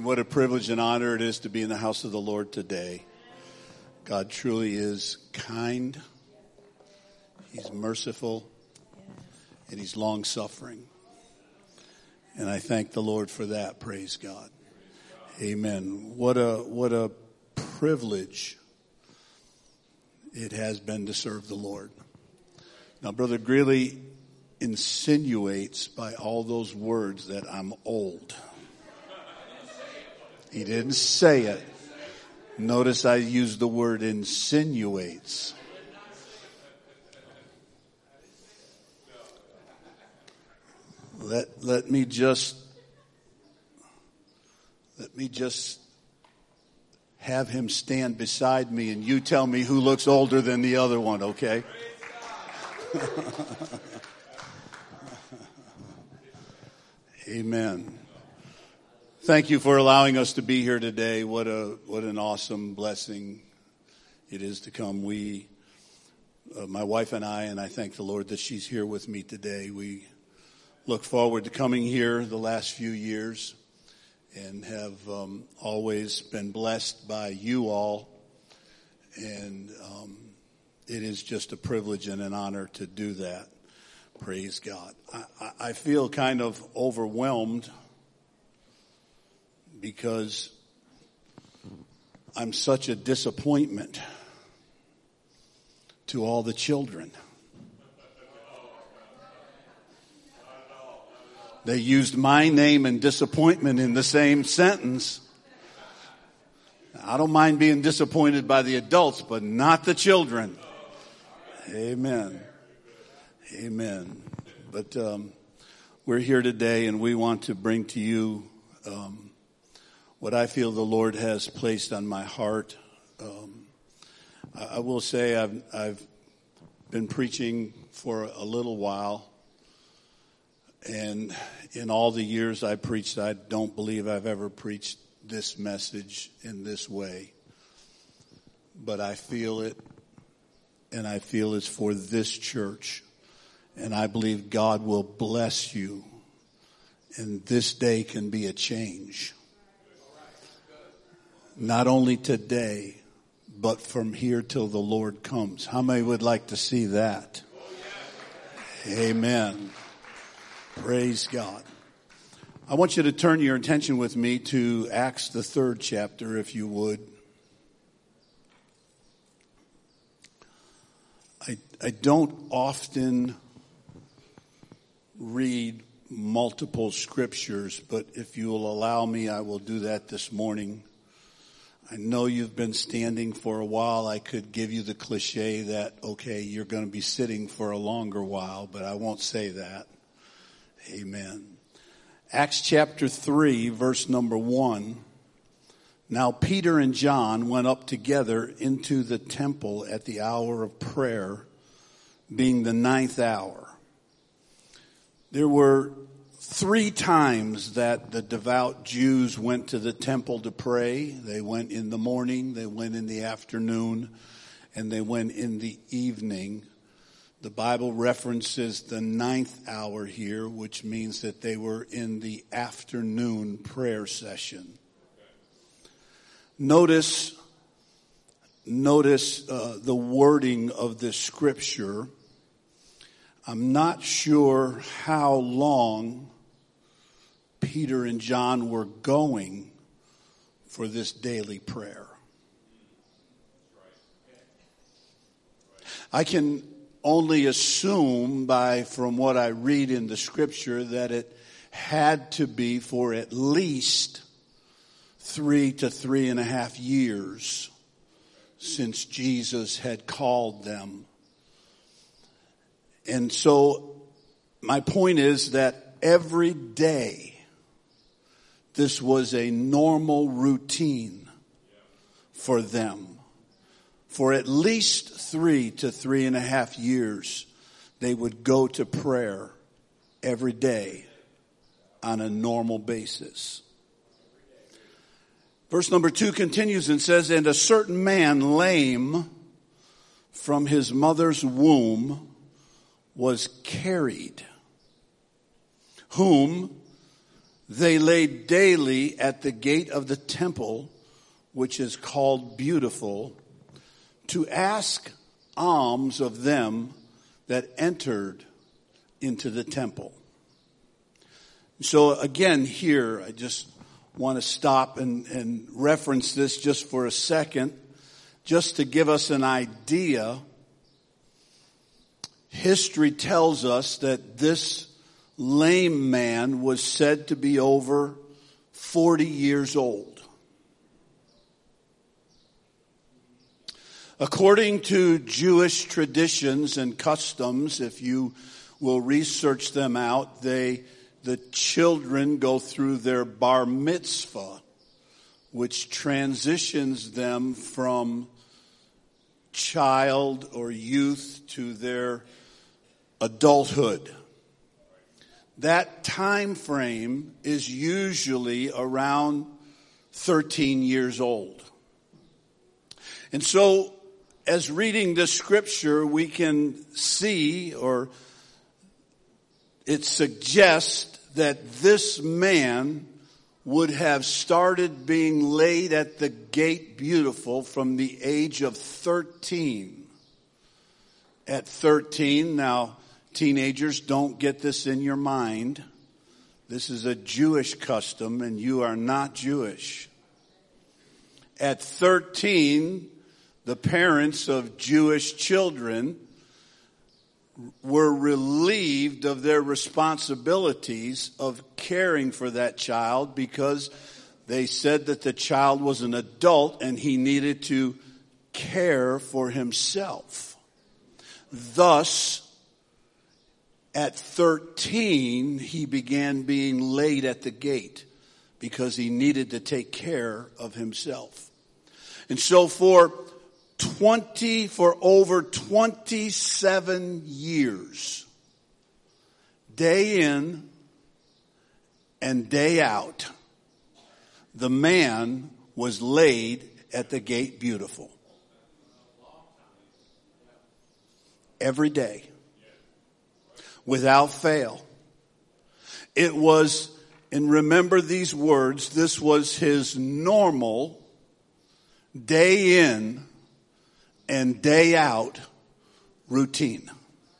what a privilege and honor it is to be in the house of the Lord today. God truly is kind. He's merciful. And He's long-suffering. And I thank the Lord for that. Praise God. Amen. What a privilege it has been to serve the Lord. Now, Brother Greeley insinuates by all those words that I'm old. He didn't say it. Notice I used the word insinuates. Let me just have him stand beside me and you tell me who looks older than the other one, okay? Amen. Thank you for allowing us to be here today. What an awesome blessing it is to come. My wife and I thank the Lord that she's here with me today. We look forward to coming here the last few years and have always been blessed by you all. And it is just a privilege and an honor to do that. Praise God. I feel kind of overwhelmed because I'm such a disappointment to all the children. They used my name and disappointment in the same sentence. I don't mind being disappointed by the adults, but not the children. Amen. Amen. But we're here today and we want to bring to you what I feel the Lord has placed on my heart. I will say I've been preaching for a little while. And in all the years I preached, I don't believe I've ever preached this message in this way. But I feel it, and I feel it's for this church. And I believe God will bless you. And this day can be a change. Not only today, but from here till the Lord comes. How many would like to see that? Amen. Praise God. I want you to turn your attention with me to Acts, the 3rd chapter, if you would. I don't often read multiple scriptures, but if you will allow me, I will do that this morning. I know you've been standing for a while. I could give you the cliche that, okay, you're going to be sitting for a longer while, but I won't say that. Amen. Acts chapter 3, verse number 1. Now Peter and John went up together into the temple at the hour of prayer, being the 9th hour. There were 3 times that the devout Jews went to the temple to pray. They went in the morning, they went in the afternoon, and they went in the evening. The Bible references the 9th hour here, which means that they were in the afternoon prayer session. Notice the wording of this scripture. I'm not sure how long Peter and John were going for this daily prayer. I can only assume from what I read in the scripture that it had to be for at least 3 to 3.5 years since Jesus had called them. And so my point is that every day this was a normal routine for them. For at least 3 to 3.5 years, they would go to prayer every day on a normal basis. Verse number 2 continues and says, and a certain man lame from his mother's womb was carried, whom they laid daily at the gate of the temple, which is called Beautiful, to ask alms of them that entered into the temple. So again, here, I just want to stop and reference this just for a second, just to give us an idea. History tells us that this lame man was said to be over 40 years old. According to Jewish traditions and customs, if you will research them out, the children go through their bar mitzvah, which transitions them from child or youth to their adulthood. That time frame is usually around 13 years old. And so, as reading this scripture, we can see, or it suggests that this man would have started being laid at the gate Beautiful from the age of 13. At 13, now teenagers, don't get this in your mind. This is a Jewish custom and you are not Jewish. At 13, the parents of Jewish children were relieved of their responsibilities of caring for that child because they said that the child was an adult and he needed to care for himself. Thus, at 13, he began being laid at the gate because he needed to take care of himself. And so for over 27 years, day in and day out, the man was laid at the gate Beautiful. Every day. Without fail. It was, and remember these words, this was his normal day in and day out routine.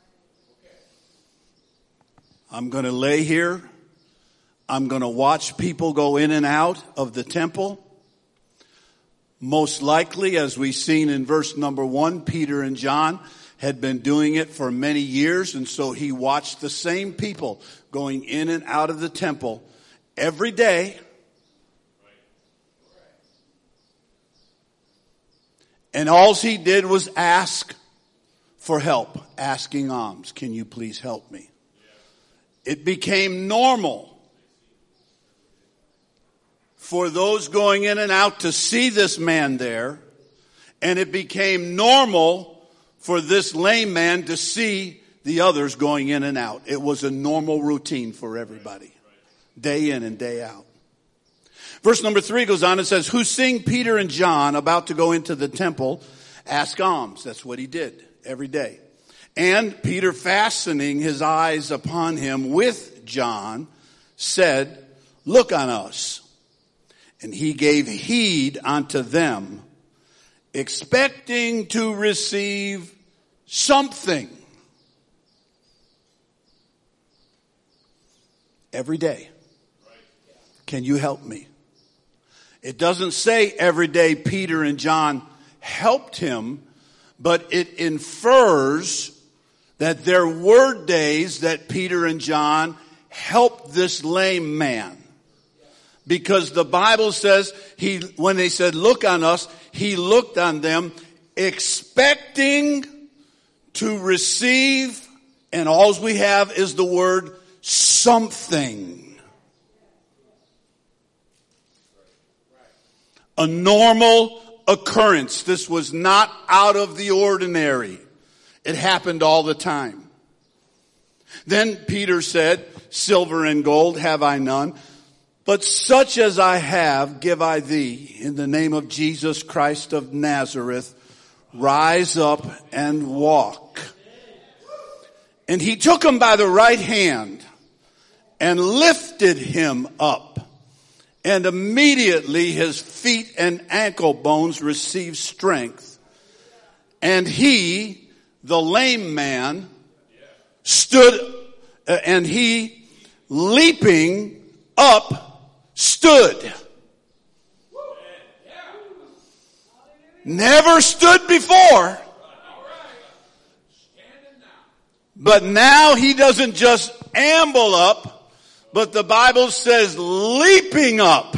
I'm going to lay here. I'm going to watch people go in and out of the temple. Most likely, as we've seen in verse number 1, Peter and John had been doing it for many years, and so he watched the same people going in and out of the temple every day. And all he did was ask for help, asking alms. Can you please help me? It became normal for those going in and out to see this man there, and it became normal for this lame man to see the others going in and out. It was a normal routine for everybody, day in and day out. Verse number 3 goes on and says, who seeing Peter and John about to go into the temple, ask alms. That's what he did every day. And Peter, fastening his eyes upon him with John, said, look on us. And he gave heed unto them, expecting to receive something. Every day. Can you help me? It doesn't say every day Peter and John helped him, but it infers that there were days that Peter and John helped this lame man. Because the Bible says when they said, look on us, he looked on them expecting to receive, and all we have is the word something. A normal occurrence. This was not out of the ordinary. It happened all the time. Then Peter said, silver and gold have I none, but such as I have give I thee. In the name of Jesus Christ of Nazareth, rise up and walk. And he took him by the right hand and lifted him up. And immediately his feet and ankle bones received strength. And he, the lame man, stood, and he, leaping up, stood. Never stood before. But now he doesn't just amble up, but the Bible says leaping up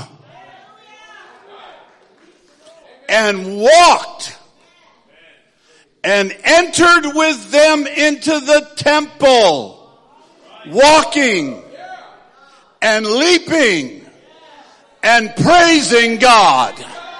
and walked and entered with them into the temple, walking and leaping and praising God.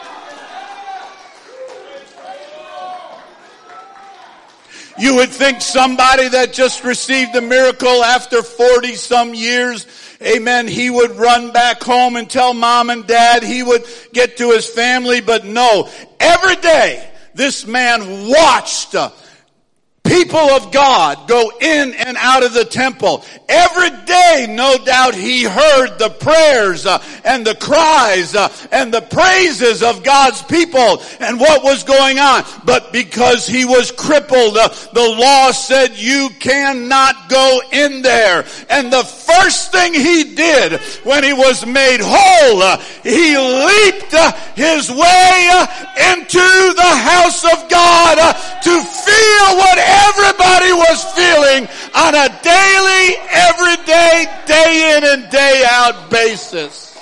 You would think somebody that just received a miracle after 40 some years, amen, he would run back home and tell mom and dad, he would get to his family, but no. Every day, this man watched people of God go in and out of the temple. Every day, no doubt, he heard the prayers and the cries and the praises of God's people and what was going on. But because he was crippled, the law said you cannot go in there. And the first thing he did when he was made whole, he leaped his way into the house of God to feel what everybody was feeling on a daily, everyday, day in and day out basis.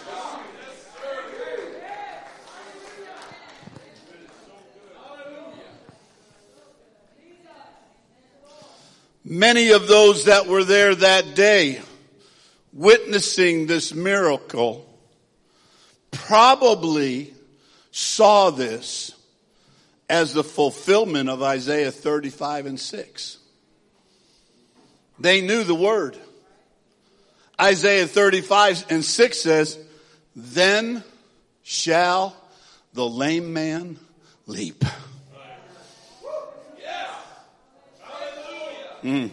Many of those that were there that day witnessing this miracle probably saw this as the fulfillment of Isaiah 35 and 6. They knew the word. Isaiah 35 and 6 says, then shall the lame man leap. And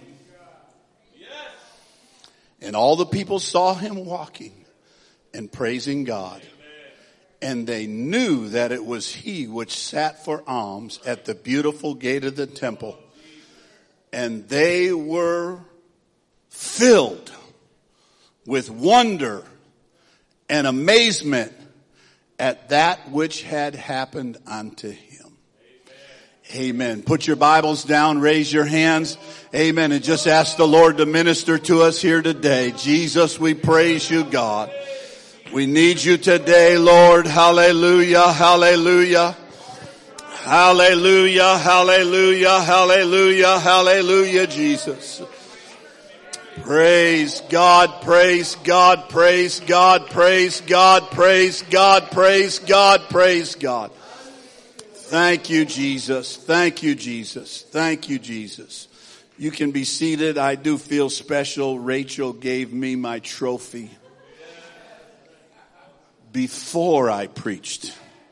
all the people saw him walking and praising God. And they knew that it was he which sat for alms at the beautiful gate of the temple. And they were filled with wonder and amazement at that which had happened unto him. Amen. Put your Bibles down, raise your hands. Amen. And just ask the Lord to minister to us here today. Jesus, we praise you, God. We need you today, Lord. Hallelujah, hallelujah. Hallelujah, hallelujah, hallelujah, hallelujah, Jesus. Praise God, praise God, praise God, praise God, praise God, praise God, praise God. Thank you, Jesus. Thank you, Jesus. Thank you, Jesus. You can be seated. I do feel special. Rachel gave me my trophy before I preached.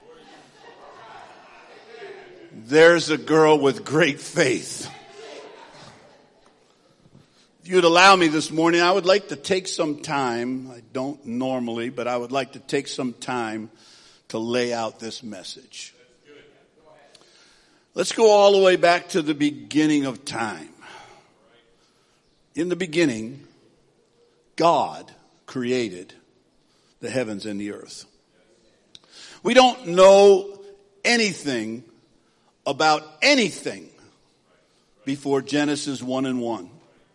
There's a girl with great faith. If you'd allow me this morning, I would like to take some time. I don't normally, but I would like to take some time to lay out this message. Let's go all the way back to the beginning of time. In the beginning, God created the heavens and the earth. We don't know anything about anything before Genesis 1:1.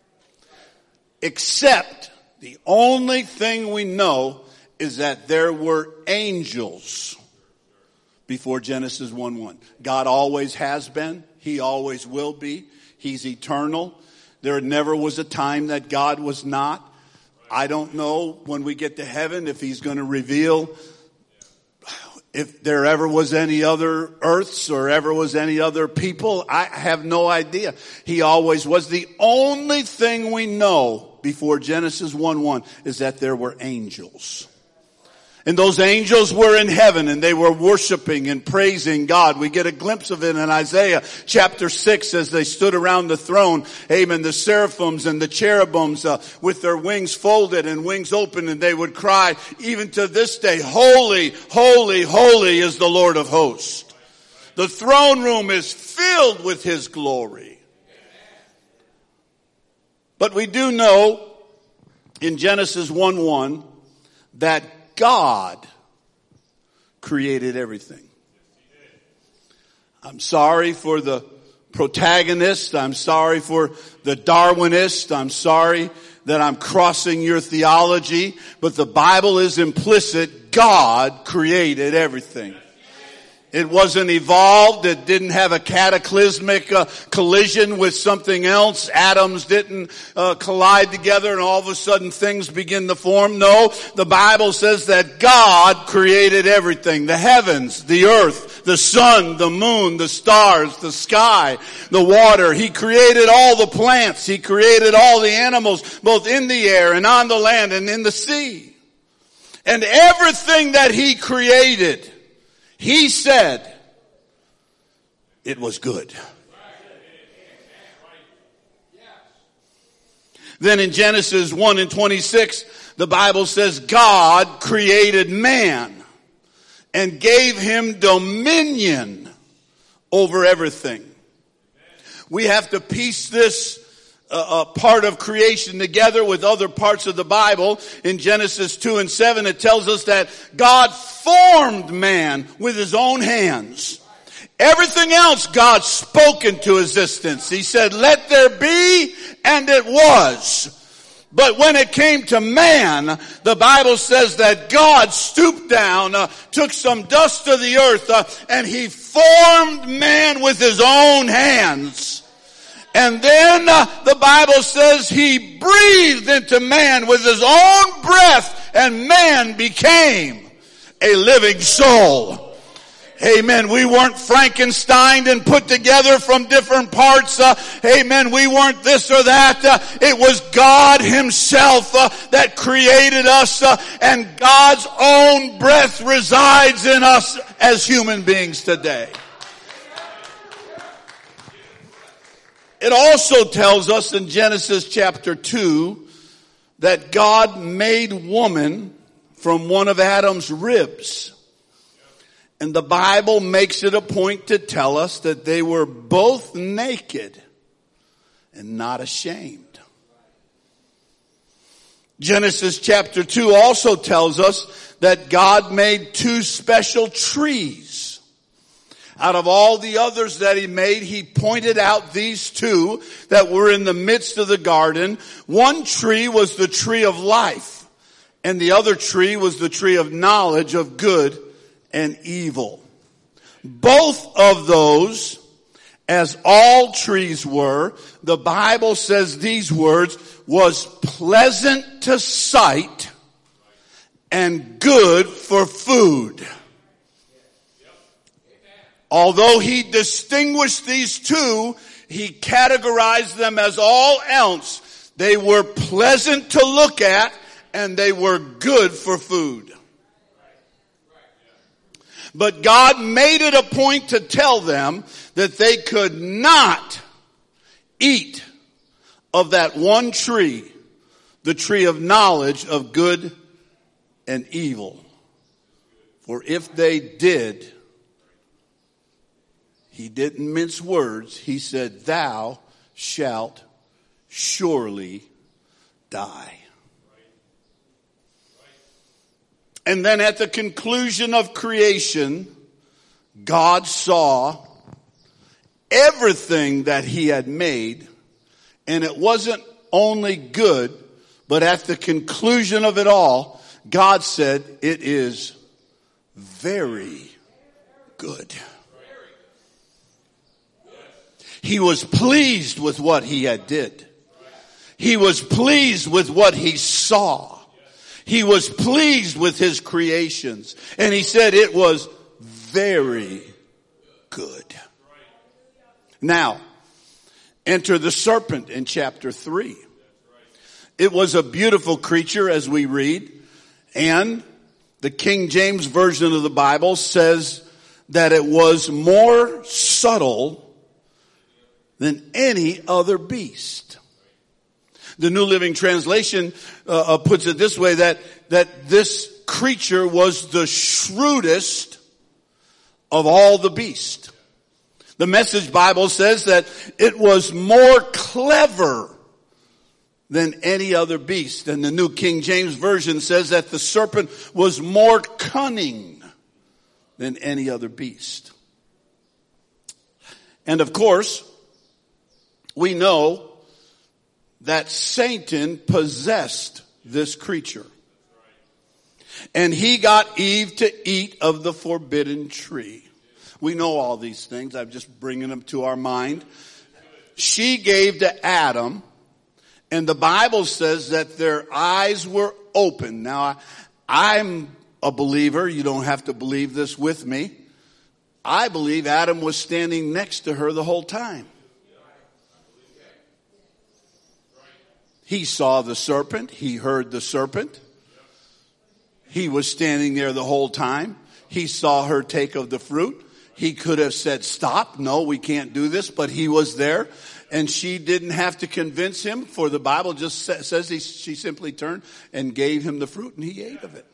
Except the only thing we know is that there were angels before Genesis 1:1. God always has been. He always will be. He's eternal. There never was a time that God was not. I don't know when we get to heaven if he's going to reveal if there ever was any other earths or ever was any other people. I have no idea. He always was. The only thing we know before Genesis 1:1 is that there were angels. And those angels were in heaven and they were worshiping and praising God. We get a glimpse of it in Isaiah chapter 6 as they stood around the throne. Amen. The seraphims and the cherubims with their wings folded and wings open, and they would cry even to this day, holy, holy, holy is the Lord of hosts. The throne room is filled with his glory. But we do know in Genesis 1:1 that God created everything. I'm sorry for the protagonist. I'm sorry for the Darwinist. I'm sorry that I'm crossing your theology, but the Bible is implicit. God created everything. It wasn't evolved. It didn't have a cataclysmic collision with something else. Atoms didn't collide together and all of a sudden things begin to form. No, the Bible says that God created everything. The heavens, the earth, the sun, the moon, the stars, the sky, the water. He created all the plants. He created all the animals, both in the air and on the land and in the sea. And everything that he created, he said it was good. Then in Genesis 1:26, the Bible says God created man and gave him dominion over everything. We have to piece this part of creation together with other parts of the Bible. In Genesis 2:7, it tells us that God formed man with his own hands. Everything else God spoke into existence. He said, let there be, and it was. But when it came to man, the Bible says that God stooped down, took some dust of the earth, and he formed man with his own hands. And then the Bible says he breathed into man with his own breath, and man became a living soul. Amen. We weren't Frankenstein and put together from different parts. Amen. We weren't this or that. It was God himself that created us, and God's own breath resides in us as human beings today. It also tells us in Genesis chapter 2 that God made woman from one of Adam's ribs. And the Bible makes it a point to tell us that they were both naked and not ashamed. Genesis chapter 2 also tells us that God made two special trees. Out of all the others that he made, he pointed out these two that were in the midst of the garden. One tree was the tree of life, and the other tree was the tree of knowledge of good and evil. Both of those, as all trees were, the Bible says these words, was pleasant to sight and good for food. Although he distinguished these two, he categorized them as all else. They were pleasant to look at and they were good for food. But God made it a point to tell them that they could not eat of that one tree, the tree of knowledge of good and evil. For if they did, he didn't mince words. He said, thou shalt surely die. And then at the conclusion of creation, God saw everything that he had made, and it wasn't only good, but at the conclusion of it all, God said, it is very good. He was pleased with what he had did. He was pleased with what he saw. He was pleased with his creations. And he said it was very good. Now, enter the serpent in chapter 3. It was a beautiful creature as we read. And The King James Version of the Bible says that it was more subtle than any other beast. The New Living Translation puts it this way, that this creature was the shrewdest of all the beasts. The Message Bible says that it was more clever than any other beast. And the New King James Version says that the serpent was more cunning than any other beast. And of course, we know that Satan possessed this creature. And he got Eve to eat of the forbidden tree. We know all these things. I'm just bringing them to our mind. She gave to Adam, and the Bible says that their eyes were open. Now, I'm a believer. You don't have to believe this with me. I believe Adam was standing next to her the whole time. He saw the serpent. He heard the serpent. He was standing there the whole time. He saw her take of the fruit. He could have said, stop. No, we can't do this. But he was there. And she didn't have to convince him, for the Bible just says she simply turned and gave him the fruit, and he ate of it.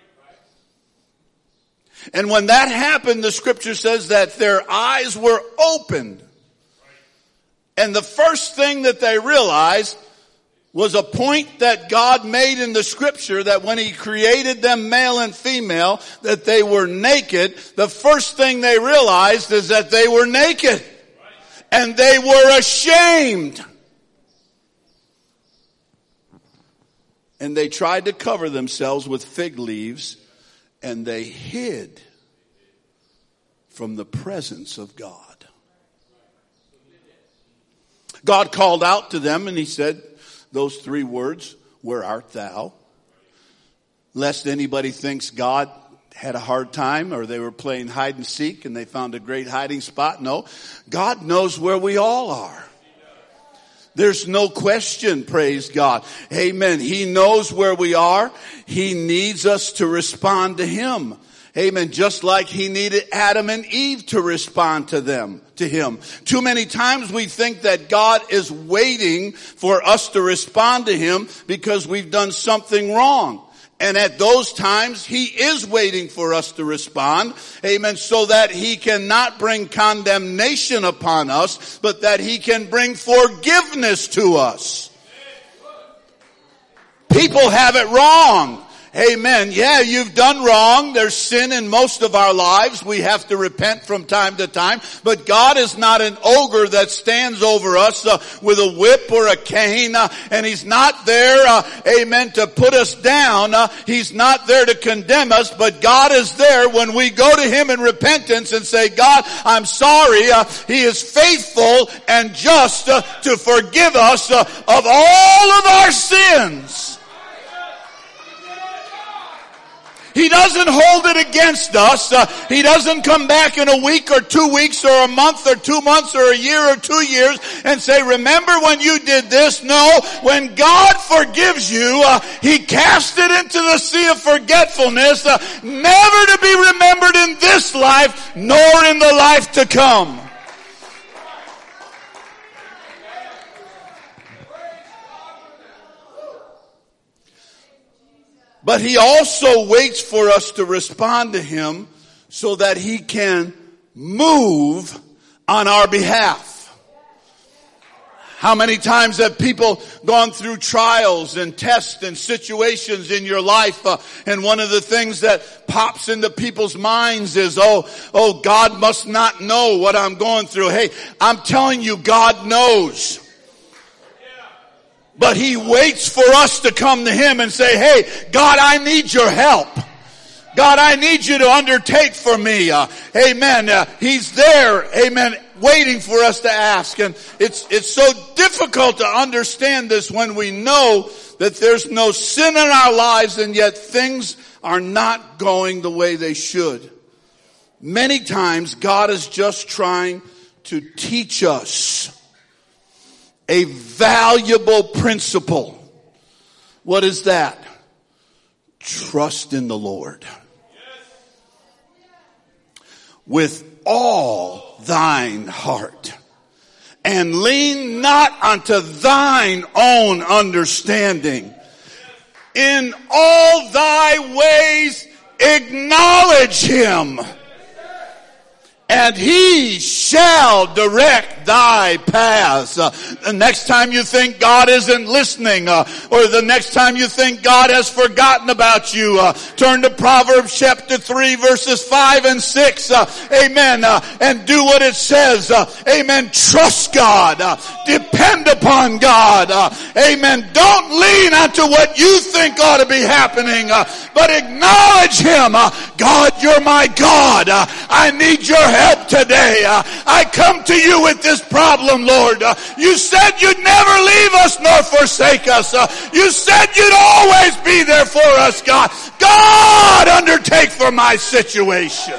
And when that happened, the scripture says that their eyes were opened. And the first thing that they realized was a point that God made in the scripture, that when he created them male and female, that they were naked. The first thing they realized is that they were naked. And they were ashamed. And they tried to cover themselves with fig leaves, and they hid from the presence of God. God called out to them, and he said those three words, where art thou? Lest anybody thinks God had a hard time, or they were playing hide and seek and they found a great hiding spot. No, God knows where we all are. There's no question, praise God. Amen. He knows where we are. He needs us to respond to him. Amen. Just like he needed Adam and Eve to respond to him. Too many times we think that God is waiting for us to respond to him because we've done something wrong. And at those times, he is waiting for us to respond. Amen. So that he cannot bring condemnation upon us, but that he can bring forgiveness to us. People have it wrong. Amen. Yeah, you've done wrong. There's sin in most of our lives. We have to repent from time to time. But God is not an ogre that stands over us with a whip or a cane. And he's not there, amen, to put us down. He's not there to condemn us. But God is there when we go to him in repentance and say, God, I'm sorry. He is faithful and just to forgive us of all of our sins. He doesn't hold it against us. He doesn't come back in a week or 2 weeks or a month or 2 months or a year or 2 years and say, remember when you did this? No, when God forgives you, he cast it into the sea of forgetfulness, never to be remembered in this life nor in the life to come. But he also waits for us to respond to him so that he can move on our behalf. How many times have people gone through trials and tests and situations in your life? And one of the things that pops into people's minds is, oh, God must not know what I'm going through. Hey, I'm telling you, God knows. But he waits for us to come to him and say, hey, God, I need your help. God, I need you to undertake for me. Amen. He's there. Amen. Waiting for us to ask. And it's so difficult to understand this when we know that there's no sin in our lives and yet things are not going the way they should. Many times God is just trying to teach us a valuable principle. What is that? trust in the Lord with all thine heart, and lean not unto thine own understanding. In all thy ways acknowledge him, and he shall direct thy paths. The next time you think God isn't listening, or the next time you think God has forgotten about you, turn to Proverbs chapter 3 verses 5 and 6. Amen. And do what it says. Amen. Trust God. Depend upon God. Amen. Don't lean onto what you think ought to be happening, but acknowledge him. God, you're my God. I need your help today. I come to you with this problem, Lord. You said you'd never leave us nor forsake us. You said you'd always be there for us, God. God, undertake for my situation.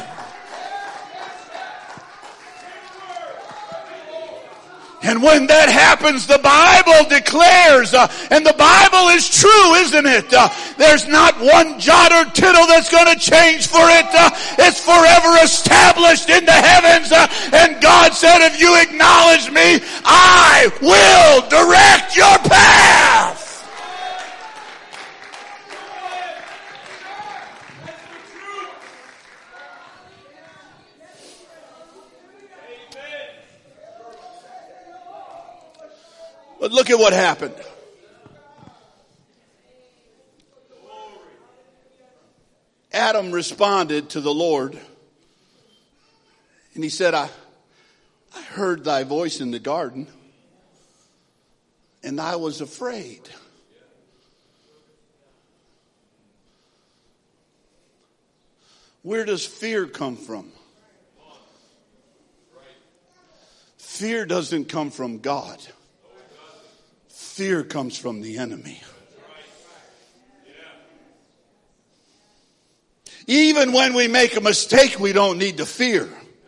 And when that happens, the Bible declares, and the Bible is true, isn't it? There's not one jot or tittle that's going to change for it. It's forever established in the heavens. And God said, if you acknowledge me, I will direct your path. But look at what happened. Adam responded to the Lord, and he said, I heard thy voice in the garden, and I was afraid. Where does fear come from? Fear doesn't come from God. Fear comes from the enemy. Even when we make a mistake, we don't need to fear.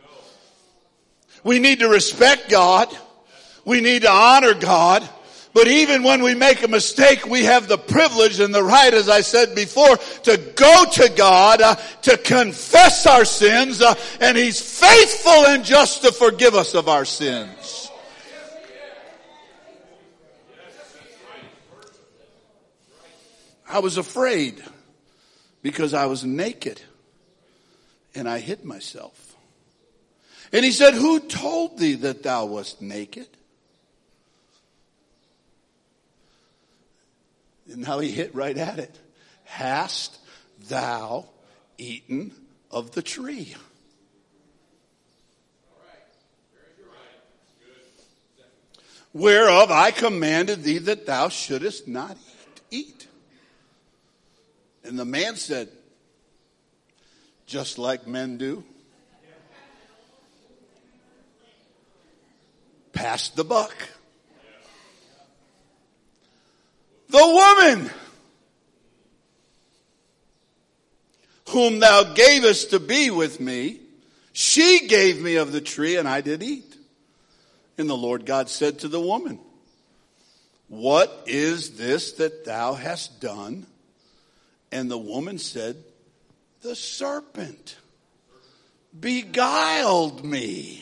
We need to respect God. We need to honor God. But even when we make a mistake, we have the privilege and the right, as I said before, to go to God, to confess our sins, and he's faithful and just to forgive us of our sins. I was afraid because I was naked and I hid myself. And he said, who told thee that thou wast naked? And now he hit right at it. Hast thou eaten of the tree? Whereof I commanded thee that thou shouldest not eat. And the man said, just like men do, pass the buck. The woman whom thou gavest to be with me, she gave me of the tree, and I did eat. And the Lord God said to the woman, what is this that thou hast done? And the woman said, the serpent beguiled me.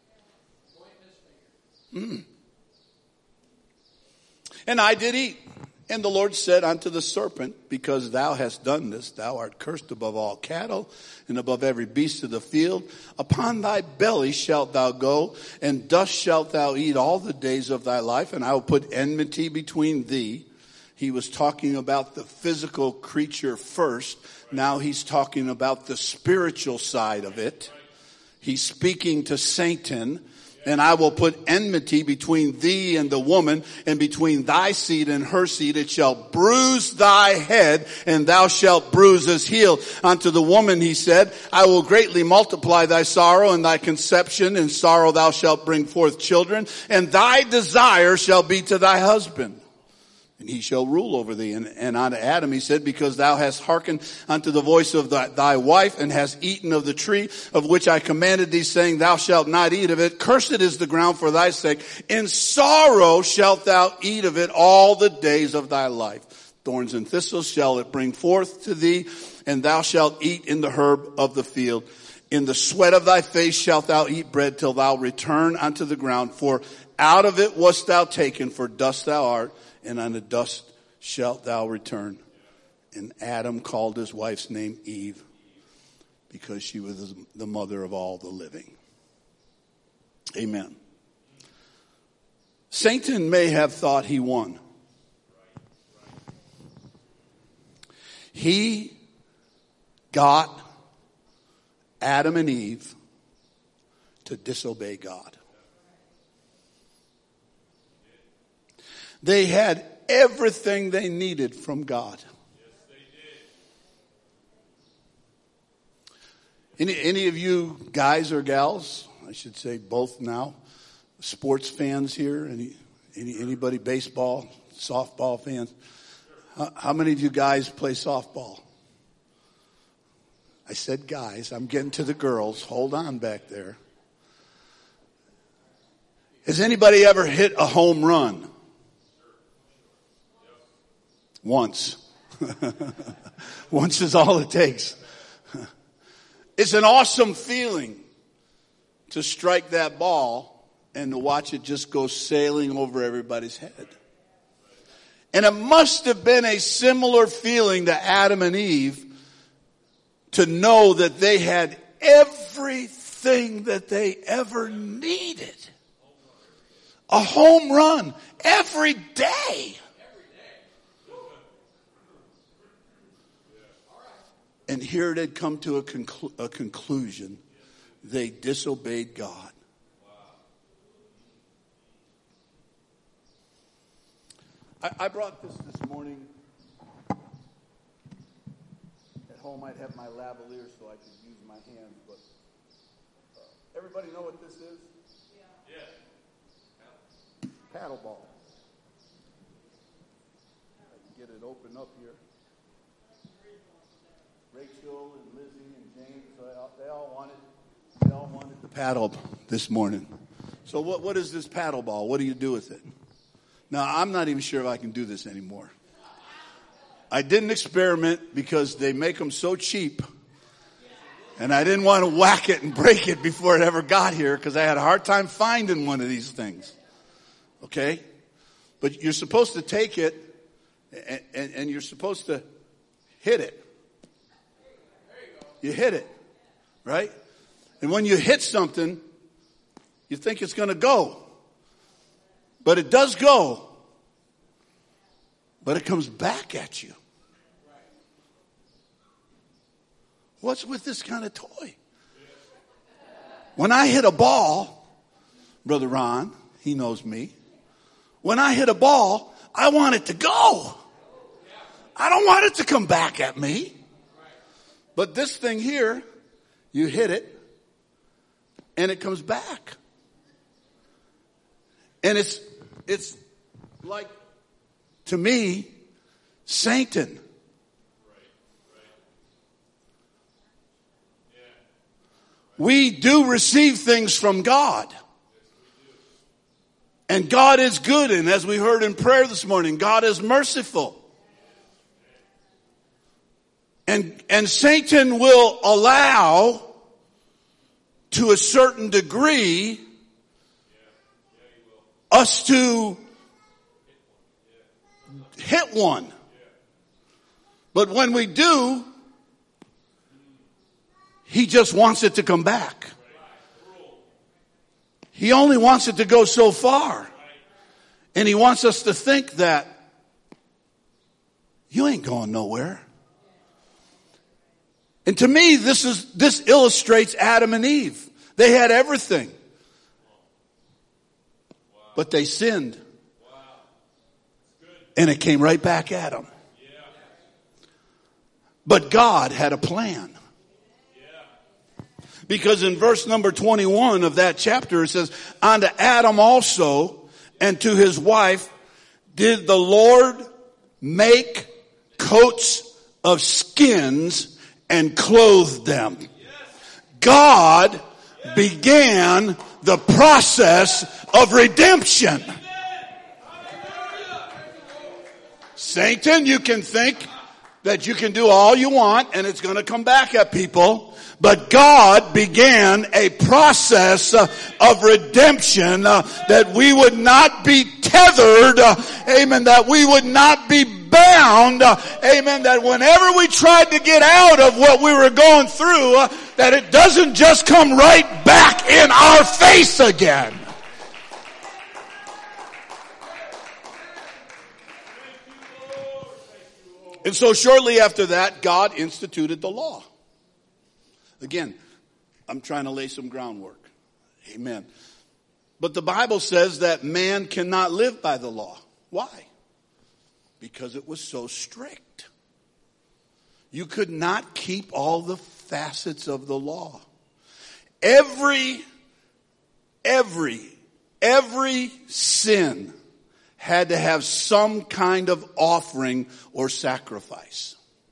And I did eat. And the Lord said unto the serpent, because thou hast done this, thou art cursed above all cattle and above every beast of the field. Upon thy belly shalt thou go, and dust shalt thou eat all the days of thy life, and I will put enmity between thee. He was talking about the physical creature first. Now he's talking about the spiritual side of it. He's speaking to Satan. And I will put enmity between thee and the woman, and between thy seed and her seed. It shall bruise thy head, and thou shalt bruise his heel. Unto the woman he said, I will greatly multiply thy sorrow and thy conception. In sorrow thou shalt bring forth children, and thy desire shall be to thy husband, and he shall rule over thee. And unto Adam he said, because thou hast hearkened unto the voice of thy wife, and hast eaten of the tree of which I commanded thee, saying, thou shalt not eat of it. Cursed is the ground for thy sake. In sorrow shalt thou eat of it all the days of thy life. Thorns and thistles shall it bring forth to thee, and thou shalt eat in the herb of the field. In the sweat of thy face shalt thou eat bread till thou return unto the ground. For out of it wast thou taken, for dust thou art, and unto dust shalt thou return. And Adam called his wife's name Eve, because she was the mother of all the living. Amen. Satan may have thought he won. He got Adam and Eve to disobey God. They had everything they needed from God. Any of you guys or gals, I should say both now, sports fans here? Anybody baseball, softball fans? How many of you guys play softball? I said guys. I'm getting to the girls. Hold on back there. Has anybody ever hit a home run? Once. Once is all it takes. It's an awesome feeling to strike that ball and to watch it just go sailing over everybody's head. And it must have been a similar feeling to Adam and Eve to know that they had everything that they ever needed. A home run every day. And here it had come to a conclusion. They disobeyed God. I brought this morning. At home I'd have my lavalier so I could use my hands. But everybody know what this is? Yeah. Paddle ball. I can get it open up here. Rachel and Lizzie and James, they all wanted the paddle this morning. So what is this paddle ball? What do you do with it? Now, I'm not even sure if I can do this anymore. I didn't experiment because they make them so cheap. And I didn't want to whack it and break it before it ever got here because I had a hard time finding one of these things. Okay? But you're supposed to take it and you're supposed to hit it. You hit it, right? And when you hit something, you think it's going to go. But it does go. But it comes back at you. What's with this kind of toy? When I hit a ball, Brother Ron, he knows me. When I hit a ball, I want it to go. I don't want it to come back at me. But this thing here, you hit it, and it comes back. And it's like, to me, Satan. We do receive things from God. And God is good, and as we heard in prayer this morning, God is merciful. And Satan will allow, to a certain degree, us to hit one. But when we do, he just wants it to come back. He only wants it to go so far. And he wants us to think that you ain't going nowhere. And to me, this illustrates Adam and Eve. They had everything. But they sinned. And it came right back at them. But God had a plan. Because in verse number 21 of that chapter, it says, unto Adam also and to his wife did the Lord make coats of skins and clothed them. God began the process of redemption. Satan, you can think that you can do all you want and it's going to come back at people. But God began a process of redemption that we would not be tethered, amen, that we would not be bound, amen, that whenever we tried to get out of what we were going through, that it doesn't just come right back in our face again. And so shortly after that, God instituted the law. Again, I'm trying to lay some groundwork. Amen. But the Bible says that man cannot live by the law. Why? Because it was so strict. You could not keep all the facets of the law. Every sin had to have some kind of offering or sacrifice.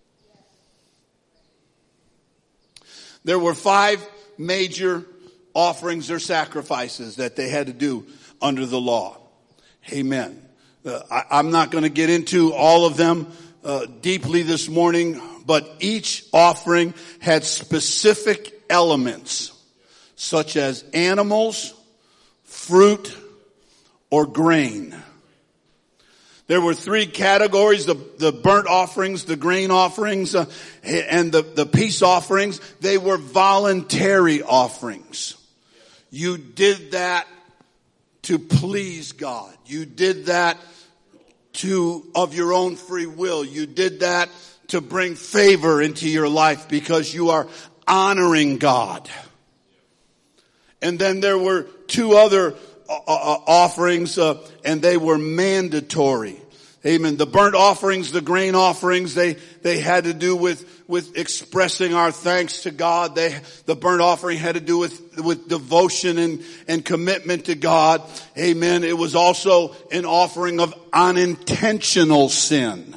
There were 5 major offerings or sacrifices that they had to do under the law. Amen. I'm not going to get into all of them deeply this morning, but each offering had specific elements, such as animals, fruit, or grain. There were 3 categories, the burnt offerings, the grain offerings, and the peace offerings. They were voluntary offerings. You did that to please God. You did that of your own free will. You did that to bring favor into your life because you are honoring God. And then there were 2 other offerings, and they were mandatory. Amen. The burnt offerings, the grain offerings, they had to do with expressing our thanks to God. The burnt offering had to do with devotion and commitment to God. Amen. It was also an offering of unintentional sin.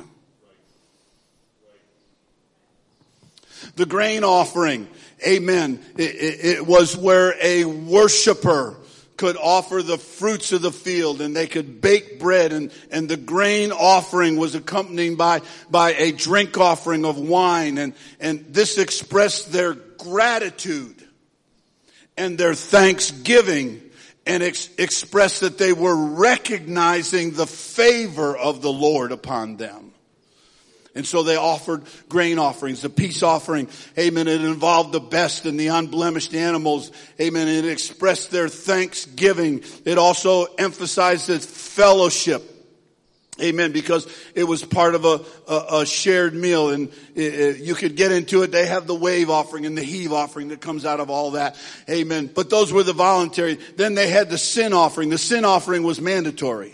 The grain offering, amen, it was where a worshiper could offer the fruits of the field, and they could bake bread, and the grain offering was accompanied by a drink offering of wine, and this expressed their gratitude and their thanksgiving, and expressed that they were recognizing the favor of the Lord upon them. And so they offered grain offerings. The peace offering, amen, it involved the best and the unblemished animals. Amen. It expressed their thanksgiving. It also emphasized its fellowship. Amen. Because it was part of a shared meal, and you could get into it. They have the wave offering and the heave offering that comes out of all that. Amen. But those were the voluntary. Then they had the sin offering. The sin offering was mandatory.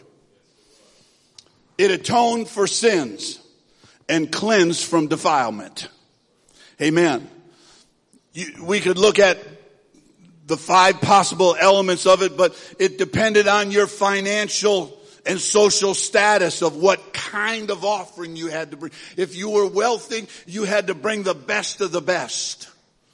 It atoned for sins and cleanse from defilement. Amen. We could look at the 5 possible elements of it, but it depended on your financial and social status of what kind of offering you had to bring. If you were wealthy, you had to bring the best of the best.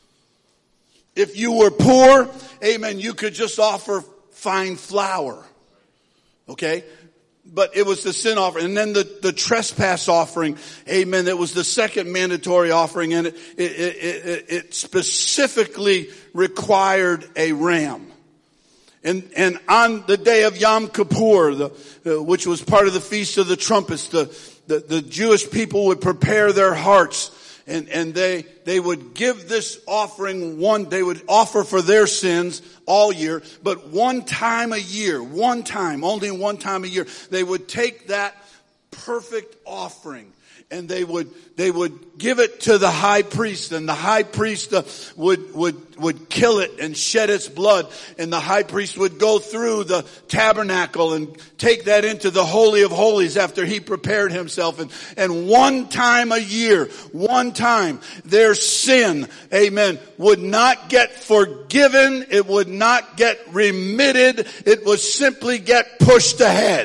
If you were poor, amen, you could just offer fine flour. Okay? But it was the sin offering. And then the trespass offering, amen, it was the second mandatory offering, and it specifically required a ram. And on the day of Yom Kippur, which was part of the Feast of the Trumpets, the Jewish people would prepare their hearts, and they would give this offering they would offer for their sins all year, but one time a year, only one time a year, they would take that perfect offering and they would give it to the high priest, and the high priest would kill it and shed its blood, and the high priest would go through the tabernacle and take that into the Holy of Holies after he prepared himself, and one time a year, their sin, amen, would not get forgiven, it would not get remitted, it would simply get pushed ahead.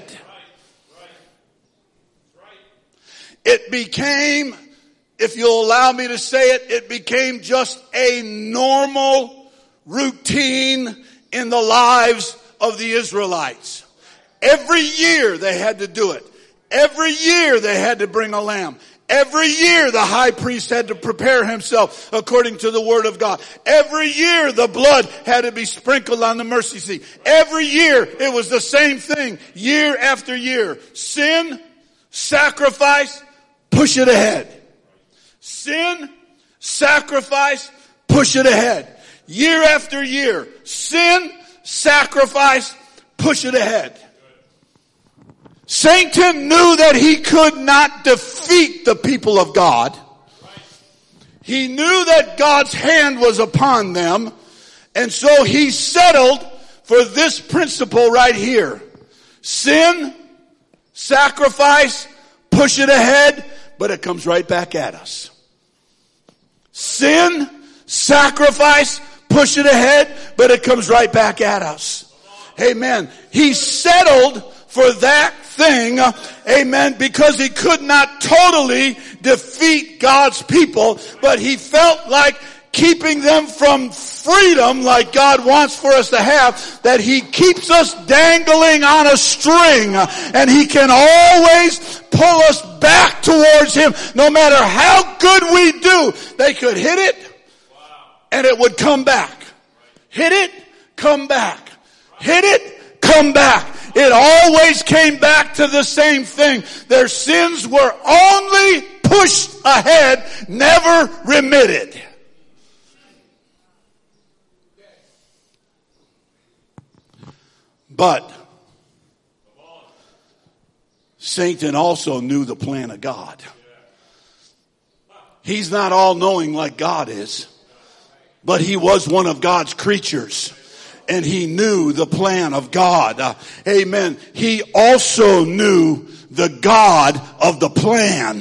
It became, if you'll allow me to say it, it became just a normal routine in the lives of the Israelites. Every year they had to do it. Every year they had to bring a lamb. Every year the high priest had to prepare himself according to the word of God. Every year the blood had to be sprinkled on the mercy seat. Every year it was the same thing, year after year. Sin, sacrifice, push it ahead. Sin, sacrifice, push it ahead. Year after year. Sin, sacrifice, push it ahead. Satan knew that he could not defeat the people of God. He knew that God's hand was upon them. And so he settled for this principle right here. Sin, sacrifice, push it ahead, but it comes right back at us. Sin, sacrifice, push it ahead, but it comes right back at us. Amen. He settled for that thing, amen, because he could not totally defeat God's people, but he felt like keeping them from freedom like God wants for us to have, that he keeps us dangling on a string, and he can always pull us back towards him. No matter how good we do, they could hit it and it would come back. Hit it, come back. Hit it, come back. It always came back to the same thing. Their sins were only pushed ahead, never remitted. But Satan also knew the plan of God. He's not all-knowing like God is, but he was one of God's creatures. And he knew the plan of God. Amen. He also knew the God of the plan.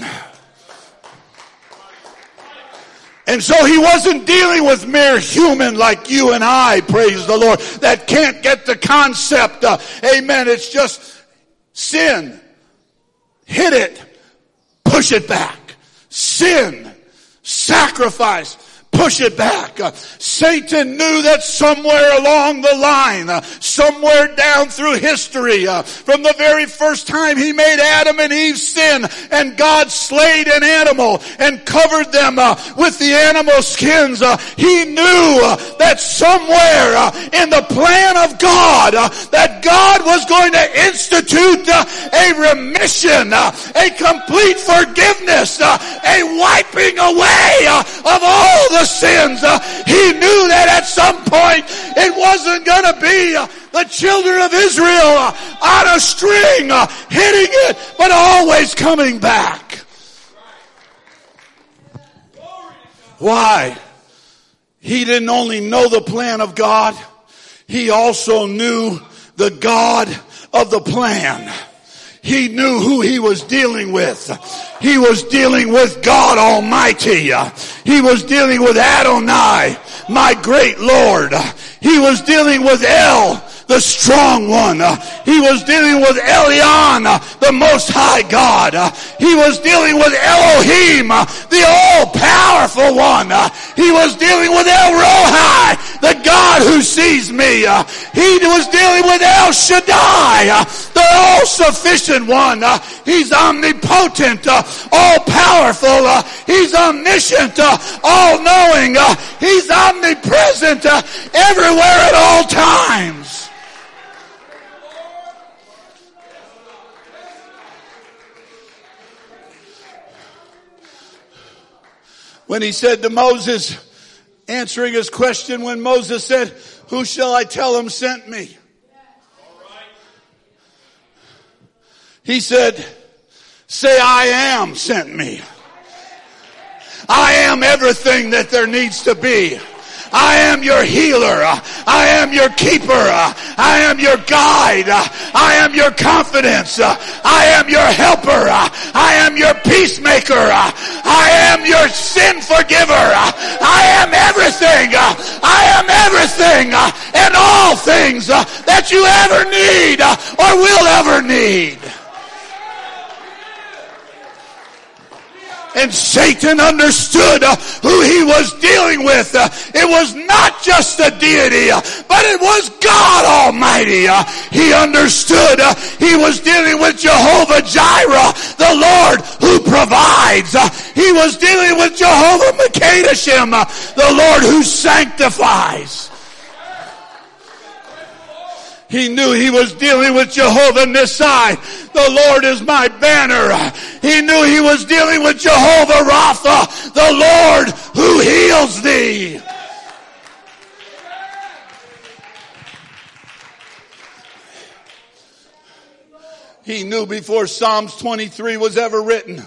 And so he wasn't dealing with mere human like you and I, praise the Lord, that can't get the concept. Amen. It's just sin. Hit it. Push it back. Sin. Sacrifice. Push it back. Satan knew that somewhere along the line, somewhere down through history, from the very first time he made Adam and Eve sin, and God slayed an animal and covered them with the animal skins, he knew that somewhere in the plan of God, that God was going to institute a remission, a complete forgiveness, a wiping away of all the sins. He knew that at some point it wasn't going to be the children of Israel on a string hitting it, but always coming back. Why? He didn't only know the plan of God, he also knew the God of the plan. He knew who he was dealing with. He was dealing with God Almighty. He was dealing with Adonai, my great Lord. He was dealing with El, the strong one. He was dealing with Elyon, the most high God. He was dealing with Elohim, the all-powerful one. He was dealing with El Roi, the God who sees me. He was dealing with El Shaddai, the all-sufficient one. He's omnipotent, all-powerful. He's omniscient, all-knowing. He's omnipresent, everywhere at all times. When he said to Moses, answering his question, when Moses said, "Who shall I tell him sent me?" He said, "Say, I am sent me. I am everything that there needs to be. I am your healer. I am your keeper. I am your guide. I am your confidence. I am your helper. I am your peacemaker. I am your sin forgiver. I am everything. I am everything and all things that you ever need or will ever need." And Satan understood who he was dealing with. It was not just a deity, but it was God Almighty. He understood he was dealing with Jehovah Jireh, the Lord who provides. He was dealing with Jehovah Mekadeshim, the Lord who sanctifies. He knew he was dealing with Jehovah Nissi. The Lord is my banner. He knew he was dealing with Jehovah Rapha, the Lord who heals thee. He knew before Psalms 23 was ever written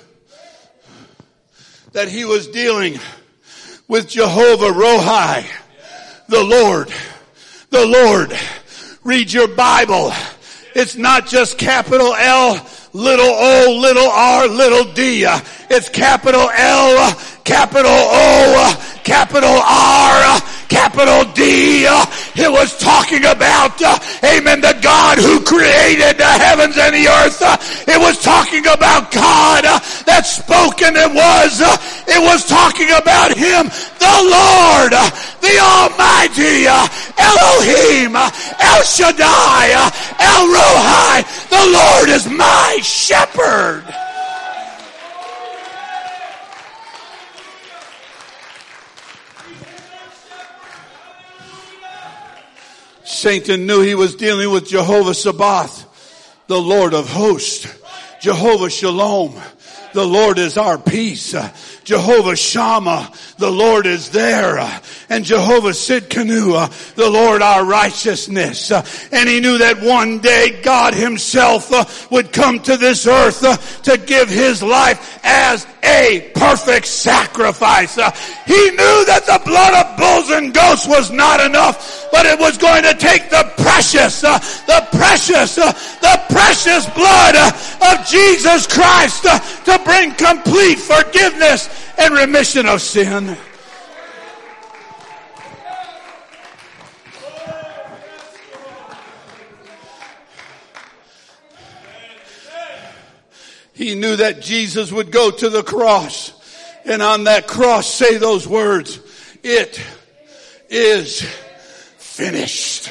that he was dealing with Jehovah Rohi, the Lord. The Lord. Read your Bible. It's not just capital L, little o, little r, little d. It's capital L, capital O, capital R, capital D. It was talking about, amen, the God who created the heavens and the earth. It was talking about God that spoke and it was. It was talking about Him, the Lord, the Almighty, Elohim, El Shaddai, El Rohi. The Lord is my shepherd. Satan knew he was dealing with Jehovah Sabaoth, the Lord of hosts. Jehovah Shalom, the Lord is our peace. Jehovah Shammah, the Lord is there. And Jehovah Sidkenu, the Lord our righteousness. And he knew that one day God himself would come to this earth to give his life as a perfect sacrifice. He knew that the blood of bulls and goats was not enough, but it was going to take the precious blood of Jesus Christ to bring complete forgiveness and remission of sin. He knew that Jesus would go to the cross and on that cross say those words, "It is finished."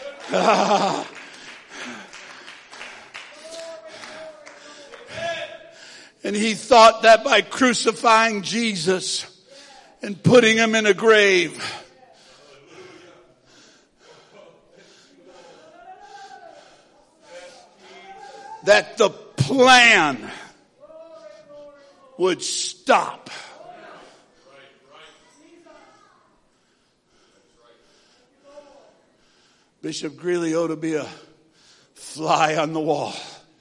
And he thought that by crucifying Jesus and putting him in a grave, that the plan would stop. Bishop Greeley ought to be a fly on the wall.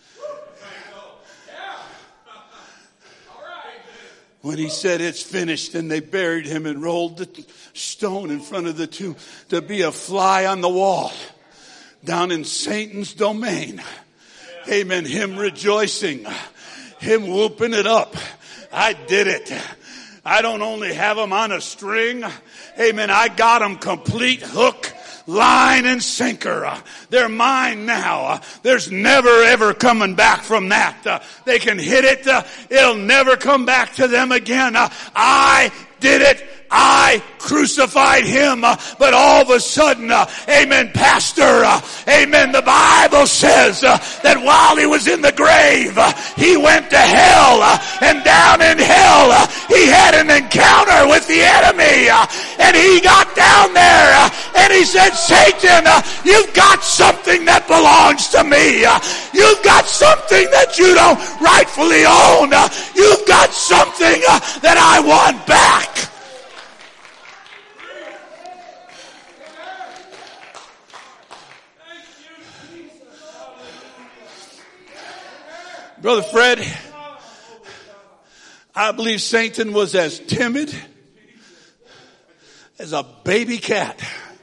When he said it's finished and they buried him and rolled the stone in front of the tomb, to be a fly on the wall down in Satan's domain. Amen. Him rejoicing, him whooping it up. I did it. I don't only have them on a string. Amen. I got them complete hook, line, and sinker. They're mine now. There's never ever coming back from that. They can hit it. It'll never come back to them again. I did it. I crucified him, but all of a sudden, amen, pastor, amen, the Bible says that while he was in the grave, he went to hell, and down in hell, he had an encounter with the enemy, and he got down there, and he said, "Satan, you've got something that belongs to me. You've got something that you don't rightfully own. You've got something that I want back." Brother Fred, I believe Satan was as timid as a baby cat.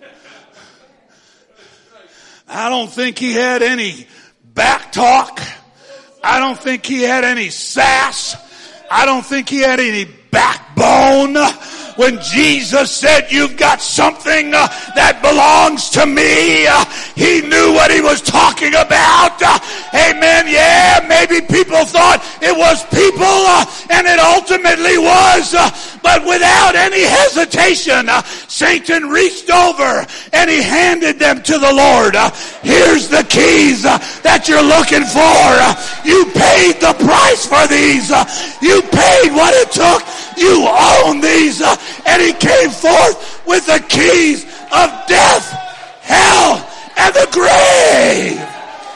I don't think he had any back talk. I don't think he had any sass. I don't think he had any backbone. When Jesus said, "You've got something that belongs to me," he knew what he was talking about. Amen. Yeah, maybe people thought it was people and it ultimately was. But without any hesitation, Satan reached over and he handed them to the Lord. Here's the keys that you're looking for. You paid the price for these. You paid what it took. You own these. And he came forth with the keys of death, hell, and the grave.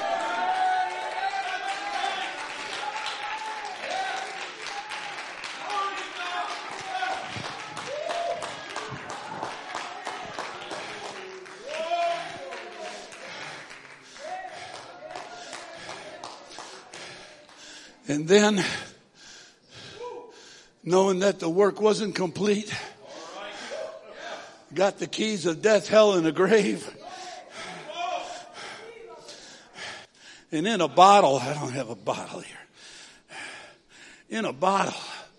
And then, knowing that the work wasn't complete, got the keys of death, hell, and the grave. And in a bottle, I don't have a bottle here. In a bottle,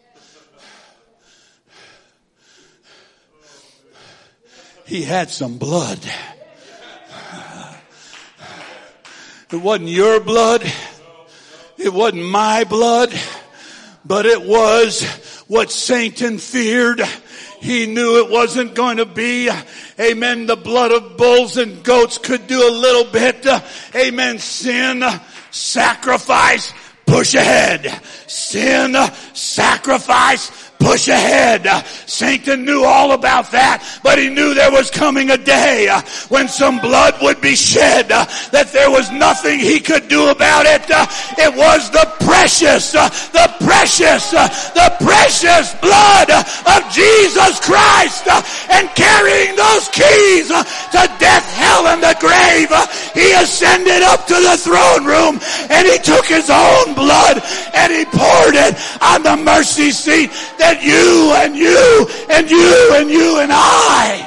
he had some blood. It wasn't your blood. It wasn't my blood, but it was what Satan feared. He knew it wasn't going to be, amen, the blood of bulls and goats could do a little bit. Amen, sin, sacrifice, push ahead. Sin, sacrifice, push ahead. Satan knew all about that, but he knew there was coming a day when some blood would be shed, that there was nothing he could do about it. It was the precious blood of Jesus Christ. And carrying those keys to death, hell, and the grave, he ascended up to the throne room and he took his own blood and he poured it on the mercy seat that you and you and you and you and I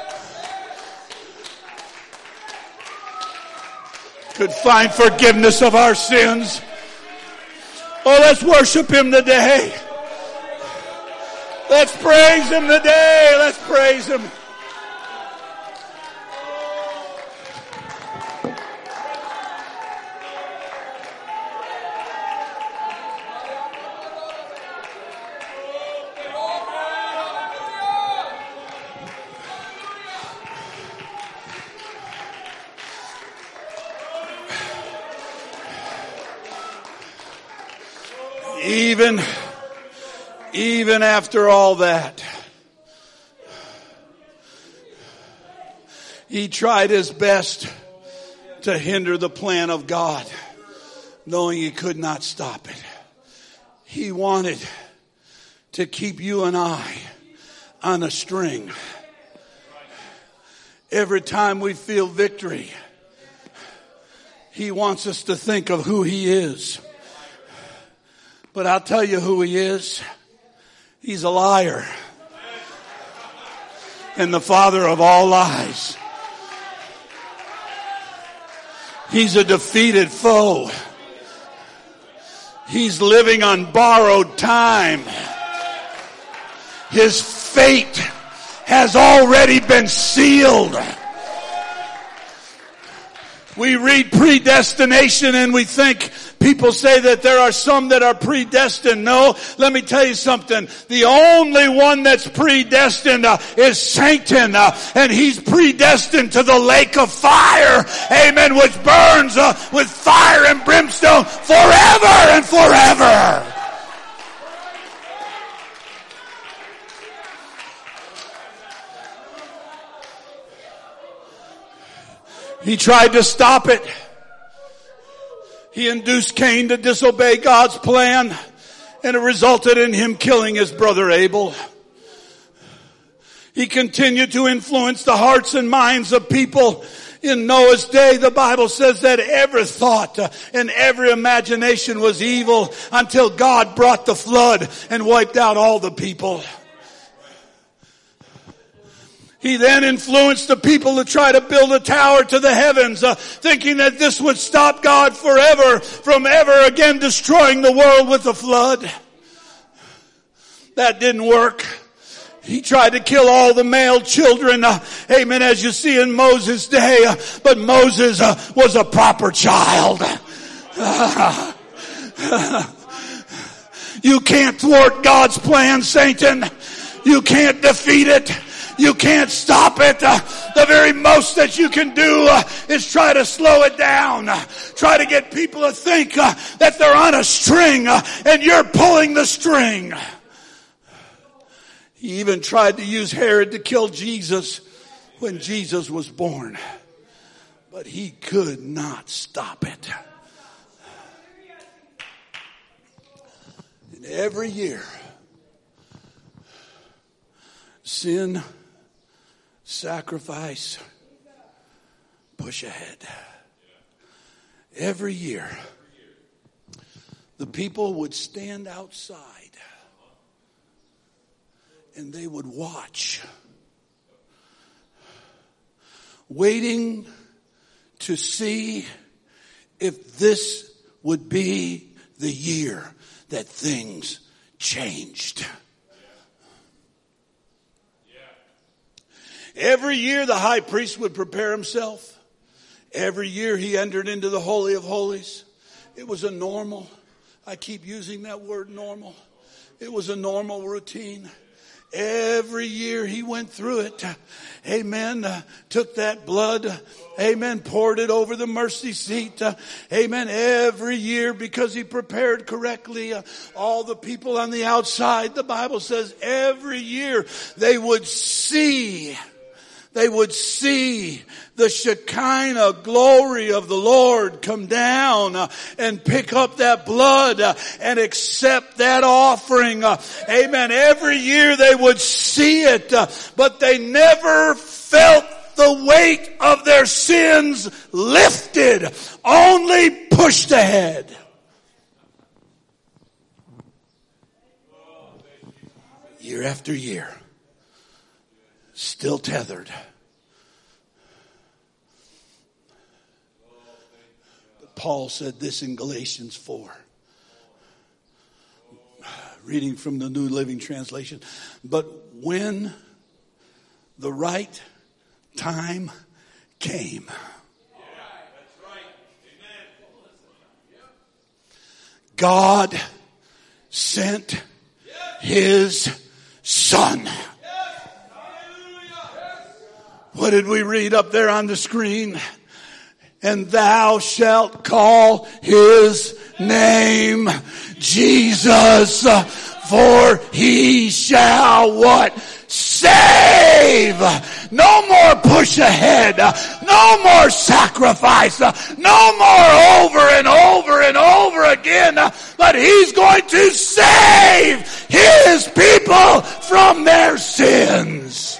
could find forgiveness of our sins. Oh, let's worship him today. Let's praise him today. Let's praise him. Even after all that, he tried his best to hinder the plan of God, knowing he could not stop it. He wanted to keep you and I on a string. Every time we feel victory, he wants us to think of who he is. But I'll tell you who he is. He's a liar. And the father of all lies. He's a defeated foe. He's living on borrowed time. His fate has already been sealed. We read predestination and we think, people say that there are some that are predestined. No, let me tell you something. The only one that's predestined is Satan. And he's predestined to the lake of fire. Amen. Which burns with fire and brimstone forever and forever. He tried to stop it. He induced Cain to disobey God's plan, and it resulted in him killing his brother Abel. He continued to influence the hearts and minds of people. In Noah's day, the Bible says that every thought and every imagination was evil until God brought the flood and wiped out all the people. He then influenced the people to try to build a tower to the heavens, thinking that this would stop God forever from ever again destroying the world with a flood. That didn't work. He tried to kill all the male children, amen, as you see in Moses' day, but Moses was a proper child. You can't thwart God's plan, Satan. You can't defeat it. You can't stop it. The very most that you can do is try to slow it down. Try to get people to think that they're on a string and you're pulling the string. He even tried to use Herod to kill Jesus when Jesus was born. But he could not stop it. And every year, sin, sacrifice, push ahead. Every year, the people would stand outside and they would watch, waiting to see if this would be the year that things changed. Every year the high priest would prepare himself. Every year he entered into the Holy of Holies. It was a normal, I keep using that word normal. It was a normal routine. Every year he went through it. Amen. Took that blood. Amen. Poured it over the mercy seat. Amen. Every year because he prepared correctly. All the people on the outside, the Bible says every year they would see the Shekinah glory of the Lord come down and pick up that blood and accept that offering. Amen. Every year they would see it, but they never felt the weight of their sins lifted, only pushed ahead. Year after year. Still tethered. But Paul said this in Galatians 4. Reading from the New Living Translation. But when the right time came, God sent his Son. What did we read up there on the screen? And thou shalt call his name Jesus, for he shall what? Save! No more push ahead. No more sacrifice. No more over and over and over again. But he's going to save his people from their sins.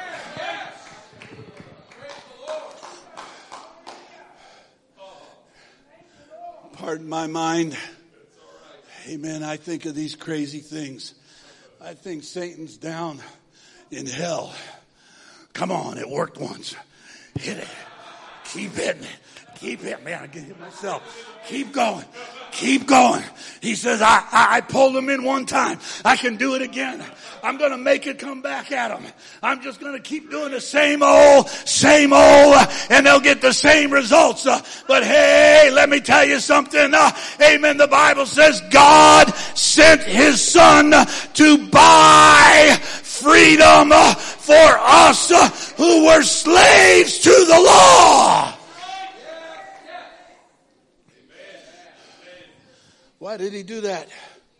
Pardon my mind. Amen. I think of these crazy things. I think Satan's down in hell. Come on, it worked once. Hit it. Keep hitting it. Keep hitting. Man, I can hit myself. Keep going. Keep going. He says, I pulled him in one time. I can do it again. I'm going to make it come back at him. I'm just going to keep doing the same old, and they'll get the same results. But hey, let me tell you something. Amen. The Bible says God sent his Son to buy freedom for us who were slaves to the law. Why did he do that?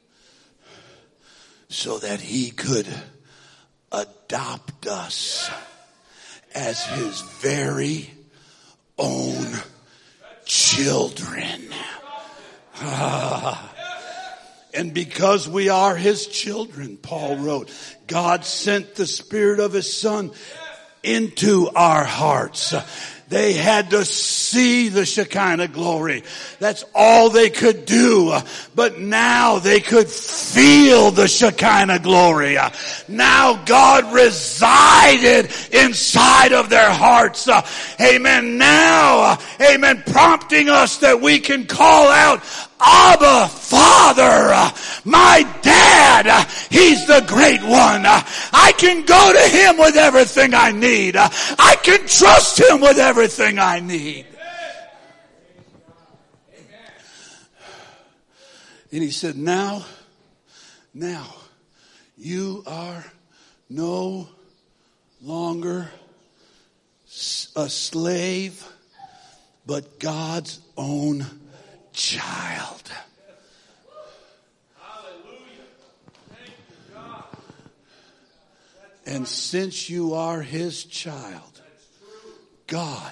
So that he could adopt us as his very own children. And because we are his children, Paul wrote, God sent the Spirit of his Son into our hearts. They had to see the Shekinah glory. That's all they could do. But now they could feel the Shekinah glory. Now God resided inside of their hearts. Amen. Now, amen, prompting us that we can call out, Abba, Father, my Dad, he's the great one. I can go to him with everything I need. I can trust him with everything I need. And he said, now Now, you are no longer a slave, but God's own child. And since you are his child, God,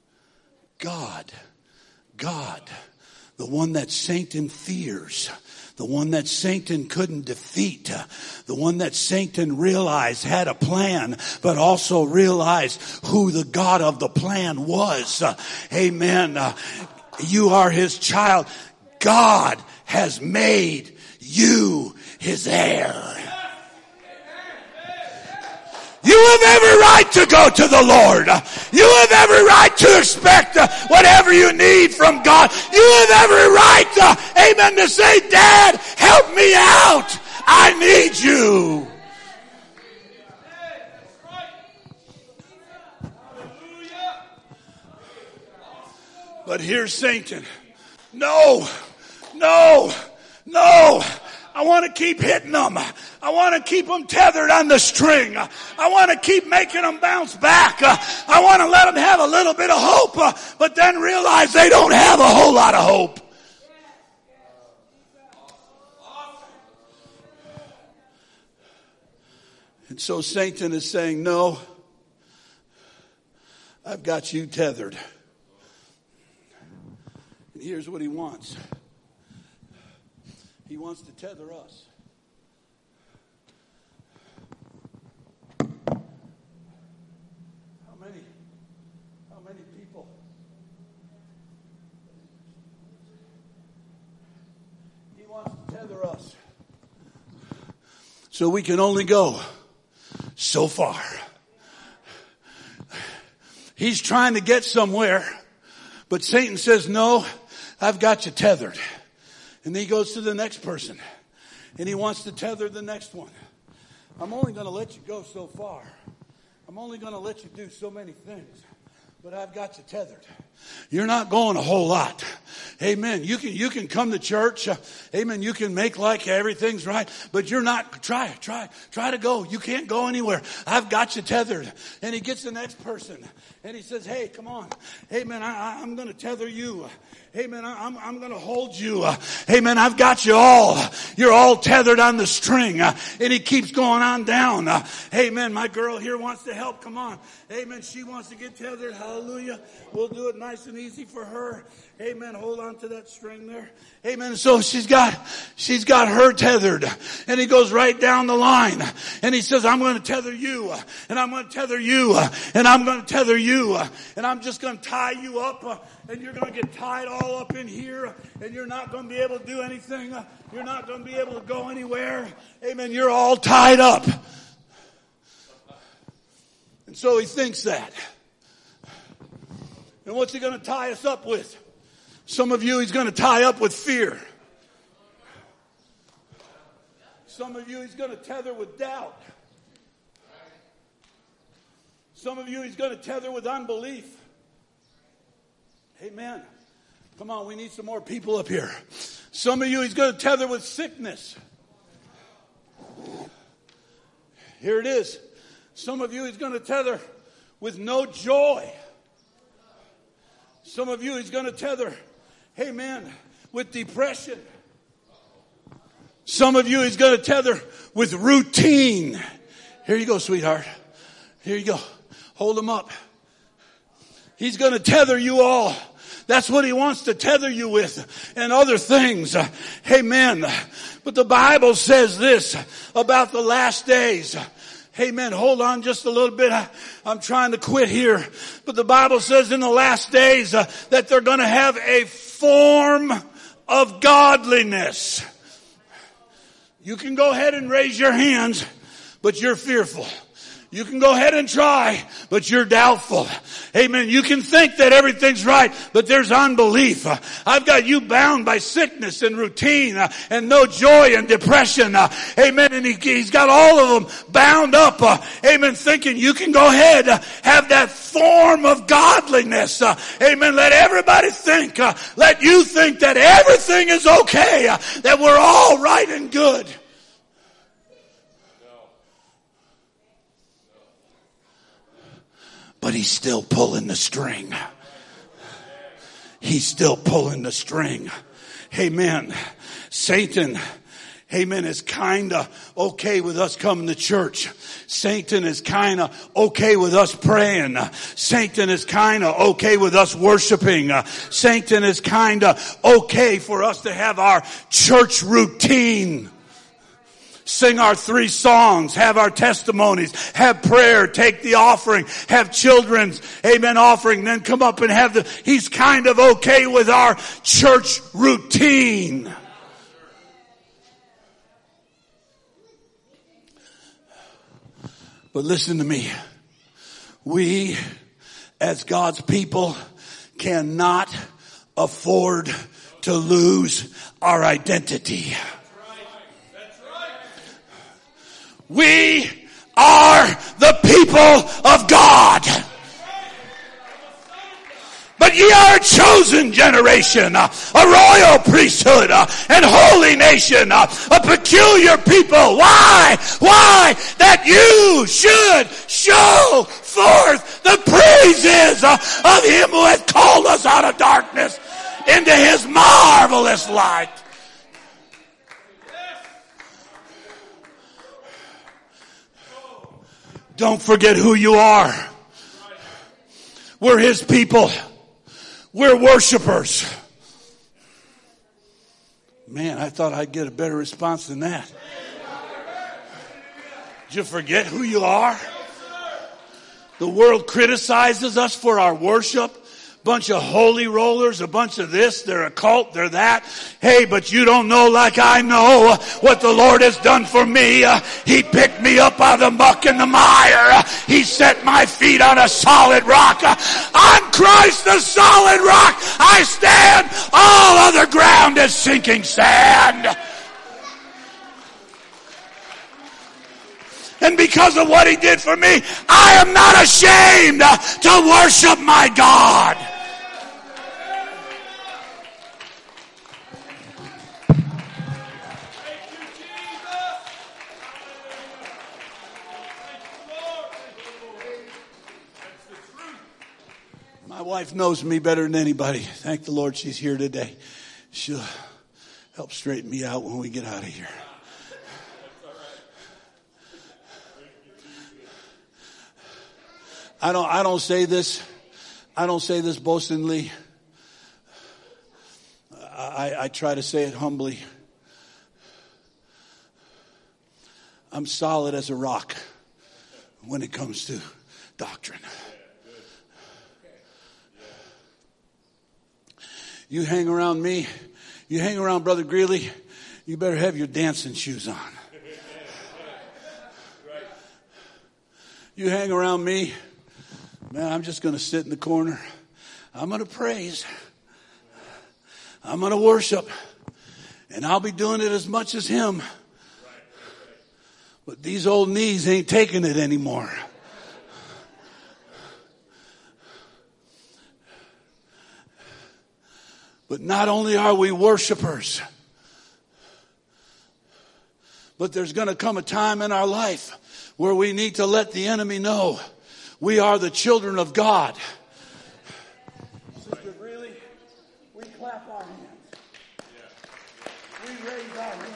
the one that Satan fears, the one that Satan couldn't defeat, the one that Satan realized had a plan, but also realized who the God of the plan was. Amen. You are his child. God has made you his heir. You have every right to go to the Lord. You have every right to expect whatever you need from God. You have every right, amen, to say, Dad, help me out. I need you. But here's Satan. No. I want to keep hitting them. I want to keep them tethered on the string. I want to keep making them bounce back. I want to let them have a little bit of hope, but then realize they don't have a whole lot of hope. And so Satan is saying, no, I've got you tethered. And here's what he wants. He wants to tether us. How many people? He wants to tether us. So we can only go so far. He's trying to get somewhere, but Satan says, no, I've got you tethered. And then he goes to the next person, and he wants to tether the next one. I'm only going to let you go so far. I'm only going to let you do so many things. But I've got you tethered. You're not going a whole lot. Amen. You can come to church. Amen. You can make like everything's right, but you're not. Try to go. You can't go anywhere. I've got you tethered. And he gets the next person, and he says, hey, come on. Amen. I'm going to tether you. Amen. I'm going to hold you. Amen. I've got you all. You're all tethered on the string. And he keeps going on down. Amen. My girl here wants to help. Come on. Amen. She wants to get tethered. Hallelujah. We'll do it nice and easy for her. Amen. Hold on to that string there. Amen. So she's got her tethered. And he goes right down the line. And he says, I'm going to tether you. And I'm going to tether you. And I'm going to tether you. And I'm just going to tie you up. And you're going to get tied all up in here. And you're not going to be able to do anything. You're not going to be able to go anywhere. Amen. You're all tied up. And so he thinks that. And what's he going to tie us up with? Some of you he's going to tie up with fear. Some of you he's going to tether with doubt. Some of you he's going to tether with unbelief. Amen. Come on, we need some more people up here. Some of you he's going to tether with sickness. Here it is. Some of you he's going to tether with no joy. Some of you he's going to tether, amen, with depression. Some of you he's going to tether with routine. Here you go, sweetheart. Here you go. Hold them up. He's going to tether you all. That's what he wants to tether you with and other things. Amen. But the Bible says this about the last days. Amen. Hold on just a little bit. I'm trying to quit here. But the Bible says in the last days that they're going to have a form of godliness. You can go ahead and raise your hands, but you're fearful. You can go ahead and try, but you're doubtful. Amen. You can think that everything's right, but there's unbelief. I've got you bound by sickness and routine and no joy and depression. Amen. And he's got all of them bound up. Amen. Thinking you can go ahead, have that form of godliness. Amen. Let everybody think. Let you think that everything is okay. That we're all right and good. but he's still pulling the string. He's still pulling the string. Amen. Satan, amen, is kind of okay with us coming to church. Satan is kind of okay with us praying. Satan is kind of okay with us worshiping. Satan is kind of okay for us to have our church routine. Sing our 3 songs, have our testimonies, have prayer, take the offering, have children's, amen, offering, then come up and have he's kind of okay with our church routine. But listen to me. We, as God's people, cannot afford to lose our identity. We are the people of God. But ye are a chosen generation, a royal priesthood, and holy nation, a peculiar people. Why? Why? That you should show forth the praises of him who hath called us out of darkness into his marvelous light. Don't forget who you are. We're his people. We're worshipers. Man, I thought I'd get a better response than that. Did you forget who you are? The world criticizes us for our worship. Bunch of holy rollers, a bunch of this, they're a cult, they're that. Hey, but you don't know like I know what the Lord has done for me. He picked me up out of the muck and the mire. He set my feet on a solid rock. On Christ the solid rock I stand. All other ground is sinking sand. And because of what he did for me, I am not ashamed to worship my God. My wife knows me better than anybody. Thank the Lord she's here today. She'll help straighten me out when we get out of here. I don't say this boastingly. I try to say it humbly. I'm solid as a rock when it comes to doctrine. You hang around me, you hang around Brother Greeley, you better have your dancing shoes on. You hang around me, man, I'm just going to sit in the corner. I'm going to praise. I'm going to worship. And I'll be doing it as much as him. But these old knees ain't taking it anymore. But not only are we worshipers, but there's going to come a time in our life where we need to let the enemy know we are the children of God. Sister, really? We clap our hands. We raise our hands.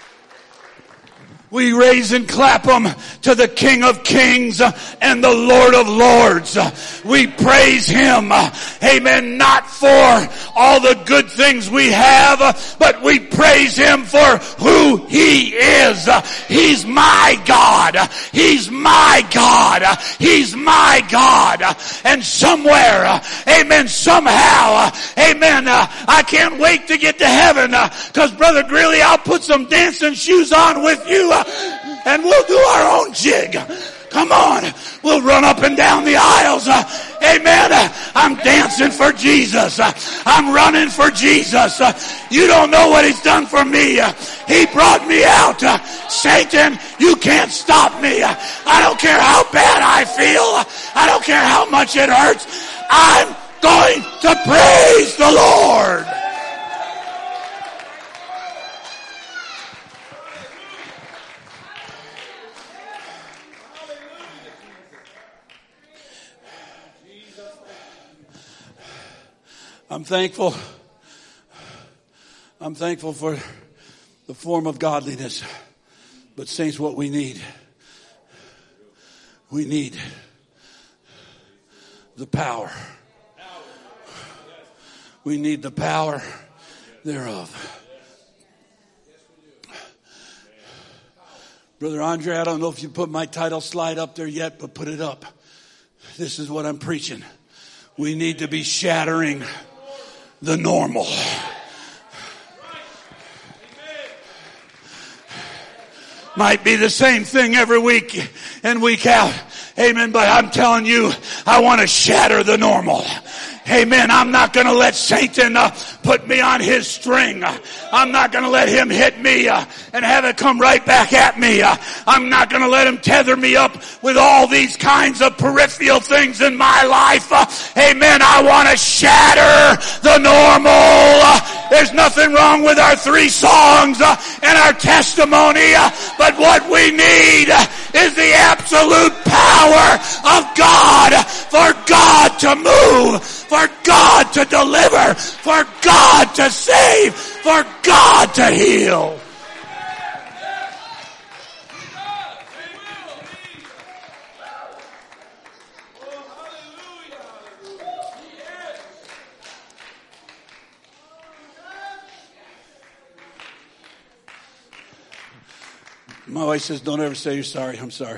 We raise and clap them to the King of Kings and the Lord of Lords. We praise him, amen, not for all the good things we have, but we praise him for who he is. He's my God. He's my God. He's my God. And somewhere, amen, somehow, amen, I can't wait to get to heaven, because Brother Greeley, I'll put some dancing shoes on with you, and we'll do our own jig. Come on. We'll run up and down the aisles. Amen. I'm dancing for Jesus. I'm running for Jesus. You don't know what he's done for me. He brought me out. Satan, you can't stop me. I don't care how bad I feel. I don't care how much it hurts. I'm going to praise the Lord. thankful for the form of godliness. But saints, what we need the power. We need the power thereof. Brother Andre, I don't know if you put my title slide up there yet, but put it up. This is what I'm preaching. We need to be shattering the normal. Might be the same thing every week and week out. Amen. But I'm telling you, I want to shatter the normal. Amen. I'm not going to let Satan put me on his string. I'm not going to let him hit me and have it come right back at me. I'm not going to let him tether me up with all these kinds of peripheral things in my life. Amen. I want to shatter the normal. There's nothing wrong with our 3 songs and our testimony, but what we need is the absolute power of God, for God to move, for God to deliver, for God to save, for God to heal. My wife says, don't ever say you're sorry. I'm sorry.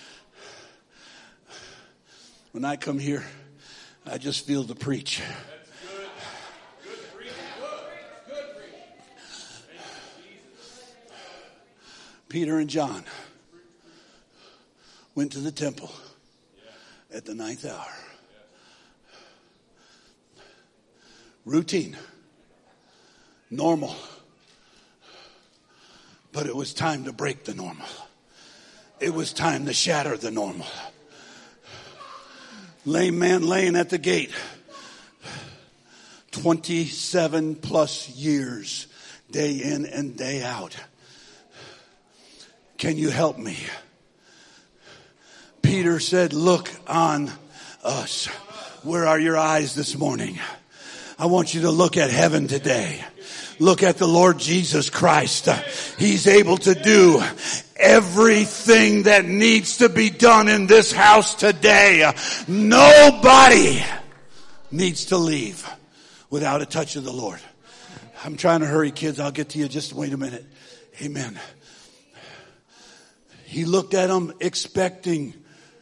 When I come here, I just feel to preach. That's good. Good preaching. Good preaching. Peter and John went to the temple at the 9th hour. Routine. Normal. But it was time to break the normal. It was time to shatter the normal. Lame man laying at the gate. 27 plus years, day in and day out. Can you help me? Peter said, look on us. Where are your eyes this morning? I want you to look at heaven today. Look at the Lord Jesus Christ. He's able to do everything that needs to be done in this house today. Nobody needs to leave without a touch of the Lord. I'm trying to hurry, kids. I'll get to you. Just wait a minute. Amen. He looked at them expecting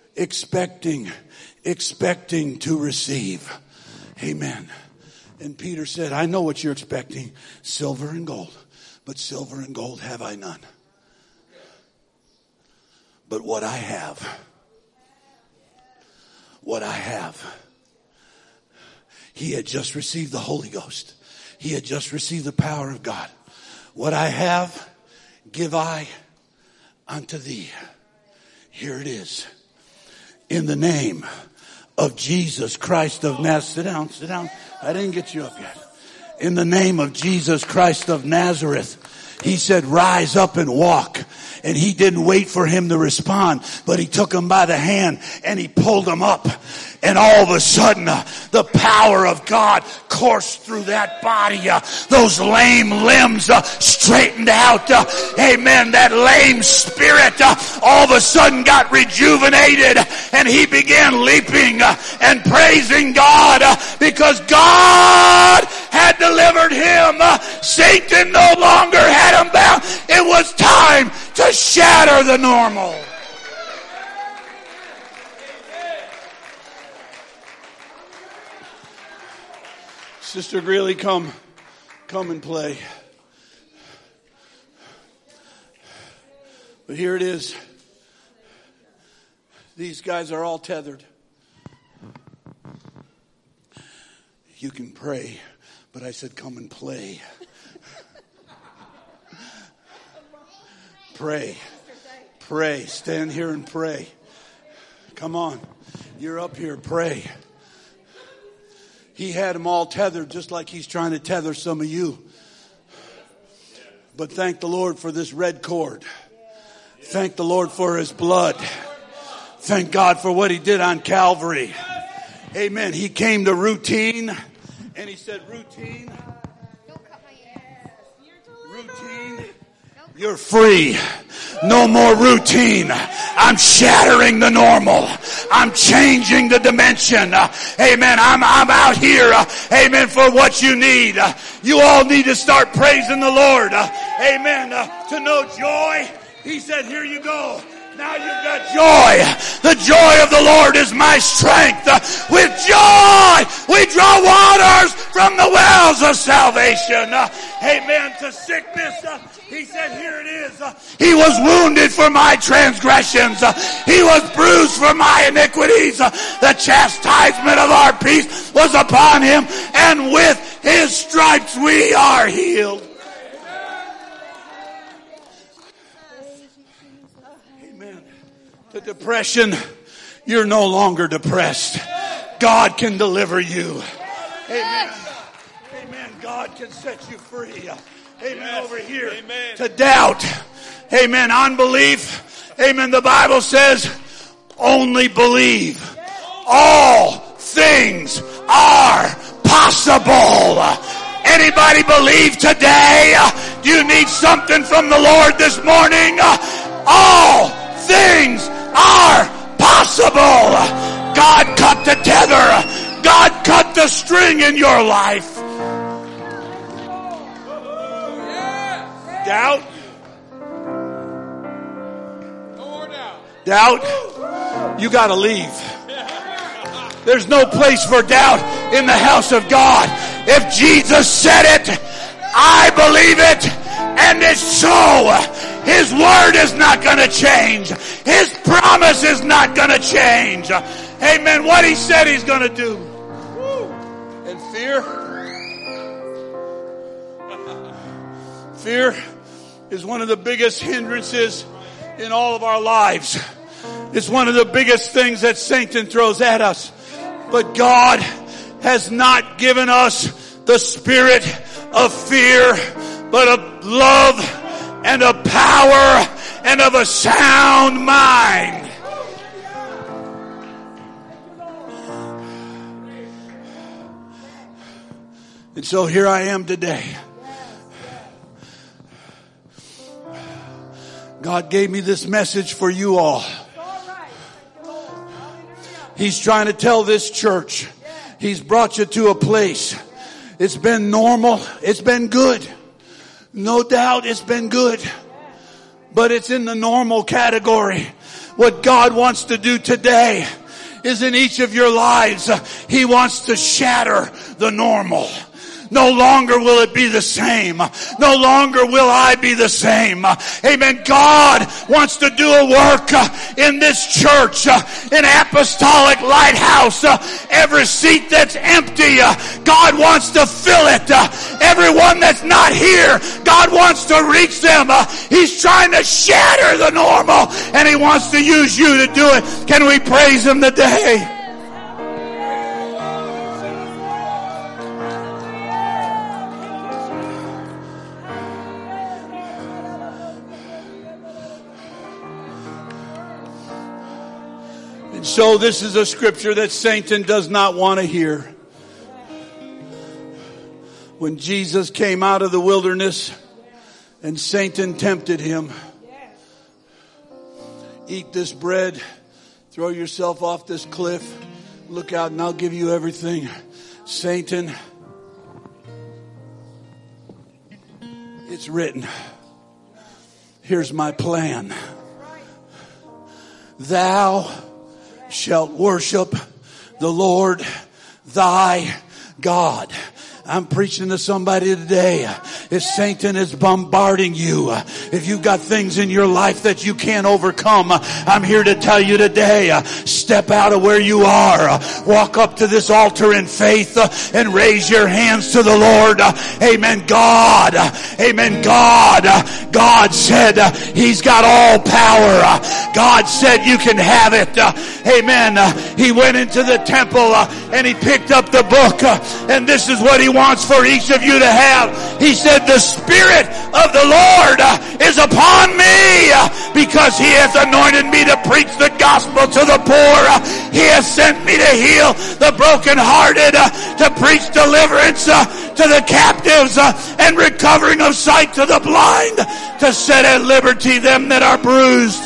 to receive. Amen. And Peter said, I know what you're expecting, silver and gold, but silver and gold have I none. But what I have, he had just received the Holy Ghost. He had just received the power of God. What I have, give I unto thee. Here it is. In the name of Jesus Christ of Nazareth. Sit down. I didn't get you up yet. In the name of Jesus Christ of Nazareth, he said, rise up and walk. And he didn't wait for him to respond, but he took him by the hand and he pulled him up. And all of a sudden, the power of God coursed through that body. Those lame limbs straightened out. Amen. That lame spirit all of a sudden got rejuvenated. And he began leaping and praising God because God had delivered him. Satan no longer had him bound. It was time to shatter the normal. Sister Greeley, come and play. But here it is. These guys are all tethered. You can pray, but I said come and play. Pray. Pray. Stand here and pray. Come on. You're up here. Pray. He had them all tethered just like he's trying to tether some of you. But thank the Lord for this red cord. Thank the Lord for his blood. Thank God for what he did on Calvary. Amen. He came to routine And he said, routine. Routine. You're free. No more routine. I'm shattering the normal. I'm changing the dimension. Amen. I'm out here. Amen. For what you need. You all need to start praising the Lord. Amen. To know joy. He said, here you go. Now you've got joy. The joy of the Lord is my strength. With joy, we draw waters from the wells of salvation. Amen. To sickness, he said, here it is. He was wounded for my transgressions. He was bruised for my iniquities. The chastisement of our peace was upon him, and with his stripes we are healed. The depression, you're no longer depressed. God can deliver you. Amen. Amen. God can set you free. Amen. Over here. Amen. To doubt. Amen. Unbelief. Amen. The Bible says, only believe. All things are possible. Anybody believe today? Do you need something from the Lord this morning? All things are possible. God cut the tether. God cut the string in your life. Doubt. Doubt. You gotta leave. There's no place for doubt in the house of God. If Jesus said it, I believe it, and it's so. His word is not going to change. His promise is not going to change. Amen. What he said he's going to do. And fear. Fear is one of the biggest hindrances in all of our lives. It's one of the biggest things that Satan throws at us. But God has not given us the spirit of fear, but of love and of power and of a sound mind. And so here I am today. God gave me this message for you all. He's trying to tell this church. He's brought you to a place. It's been normal. It's been good. No doubt it's been good, but it's in the normal category. What God wants to do today is in each of your lives, He wants to shatter the normal. No longer will it be the same. No longer will I be the same. Amen. God wants to do a work in this church, in Apostolic Lighthouse. Every seat that's empty, God wants to fill it. Everyone that's not here, God wants to reach them. He's trying to shatter the normal, and He wants to use you to do it. Can we praise Him today? So this is a scripture that Satan does not want to hear. When Jesus came out of the wilderness and Satan tempted him, eat this bread, throw yourself off this cliff, look out and I'll give you everything. Satan, it's written. Here's my plan. Thou shalt worship the Lord thy God. I'm preaching to somebody today. If Satan is bombarding you, if you've got things in your life that you can't overcome, I'm here to tell you today, step out of where you are. Walk up to this altar in faith and raise your hands to the Lord. Amen. God. Amen. God said He's got all power. God said you can have it. Amen. He went into the temple and He picked up the book, and this is what He wants for each of you to have. He said, the Spirit of the Lord is upon me because He hath anointed me to preach the gospel to the poor. He hath sent me to heal the brokenhearted, to preach deliverance to the captives and recovering of sight to the blind, to set at liberty them that are bruised.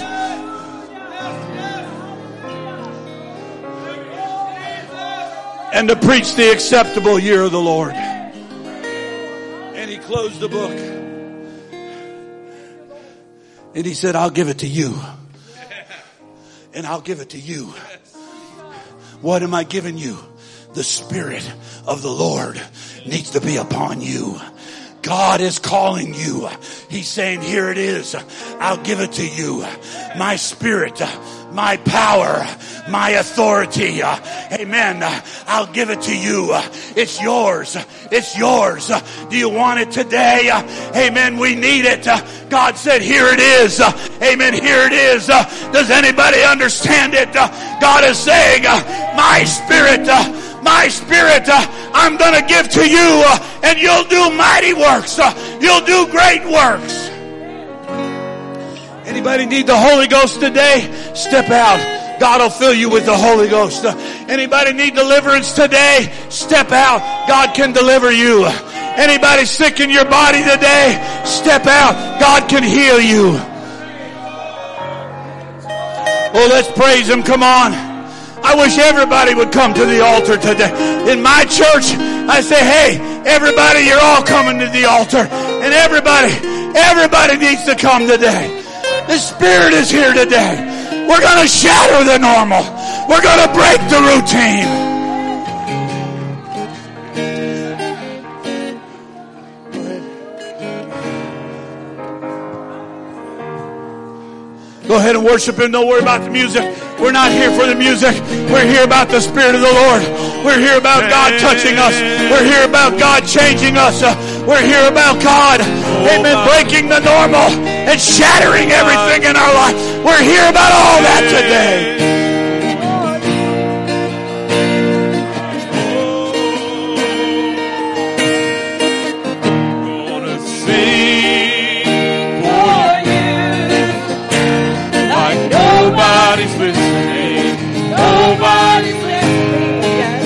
And to preach the acceptable year of the Lord. And he closed the book. And he said, I'll give it to you. And I'll give it to you. What am I giving you? The Spirit of the Lord needs to be upon you. God is calling you. He's saying, here it is. I'll give it to you. My Spirit, my power, my authority. Amen. I'll give it to you. It's yours. It's yours. Do you want it today? Amen. We need it. God said, here it is. Amen. Here it is. Does anybody understand it? God is saying, my Spirit, I'm going to give to you, and you'll do mighty works. You'll do great works. Anybody need the Holy Ghost today? Step out. God will fill you with the Holy Ghost. Anybody need deliverance today? Step out. God can deliver you. Anybody sick in your body today? Step out. God can heal you. Oh, let's praise Him. Come on. I wish everybody would come to the altar today. In my church, I say, hey, everybody, you're all coming to the altar. And everybody needs to come today. The Spirit is here today. We're going to shatter the normal. We're going to break the routine. Go ahead and worship Him. Don't worry about the music. We're not here for the music. We're here about the Spirit of the Lord. We're here about God touching us. We're here about God changing us. We're here about God, amen, breaking the normal and shattering everything in our life. We're here about all that today.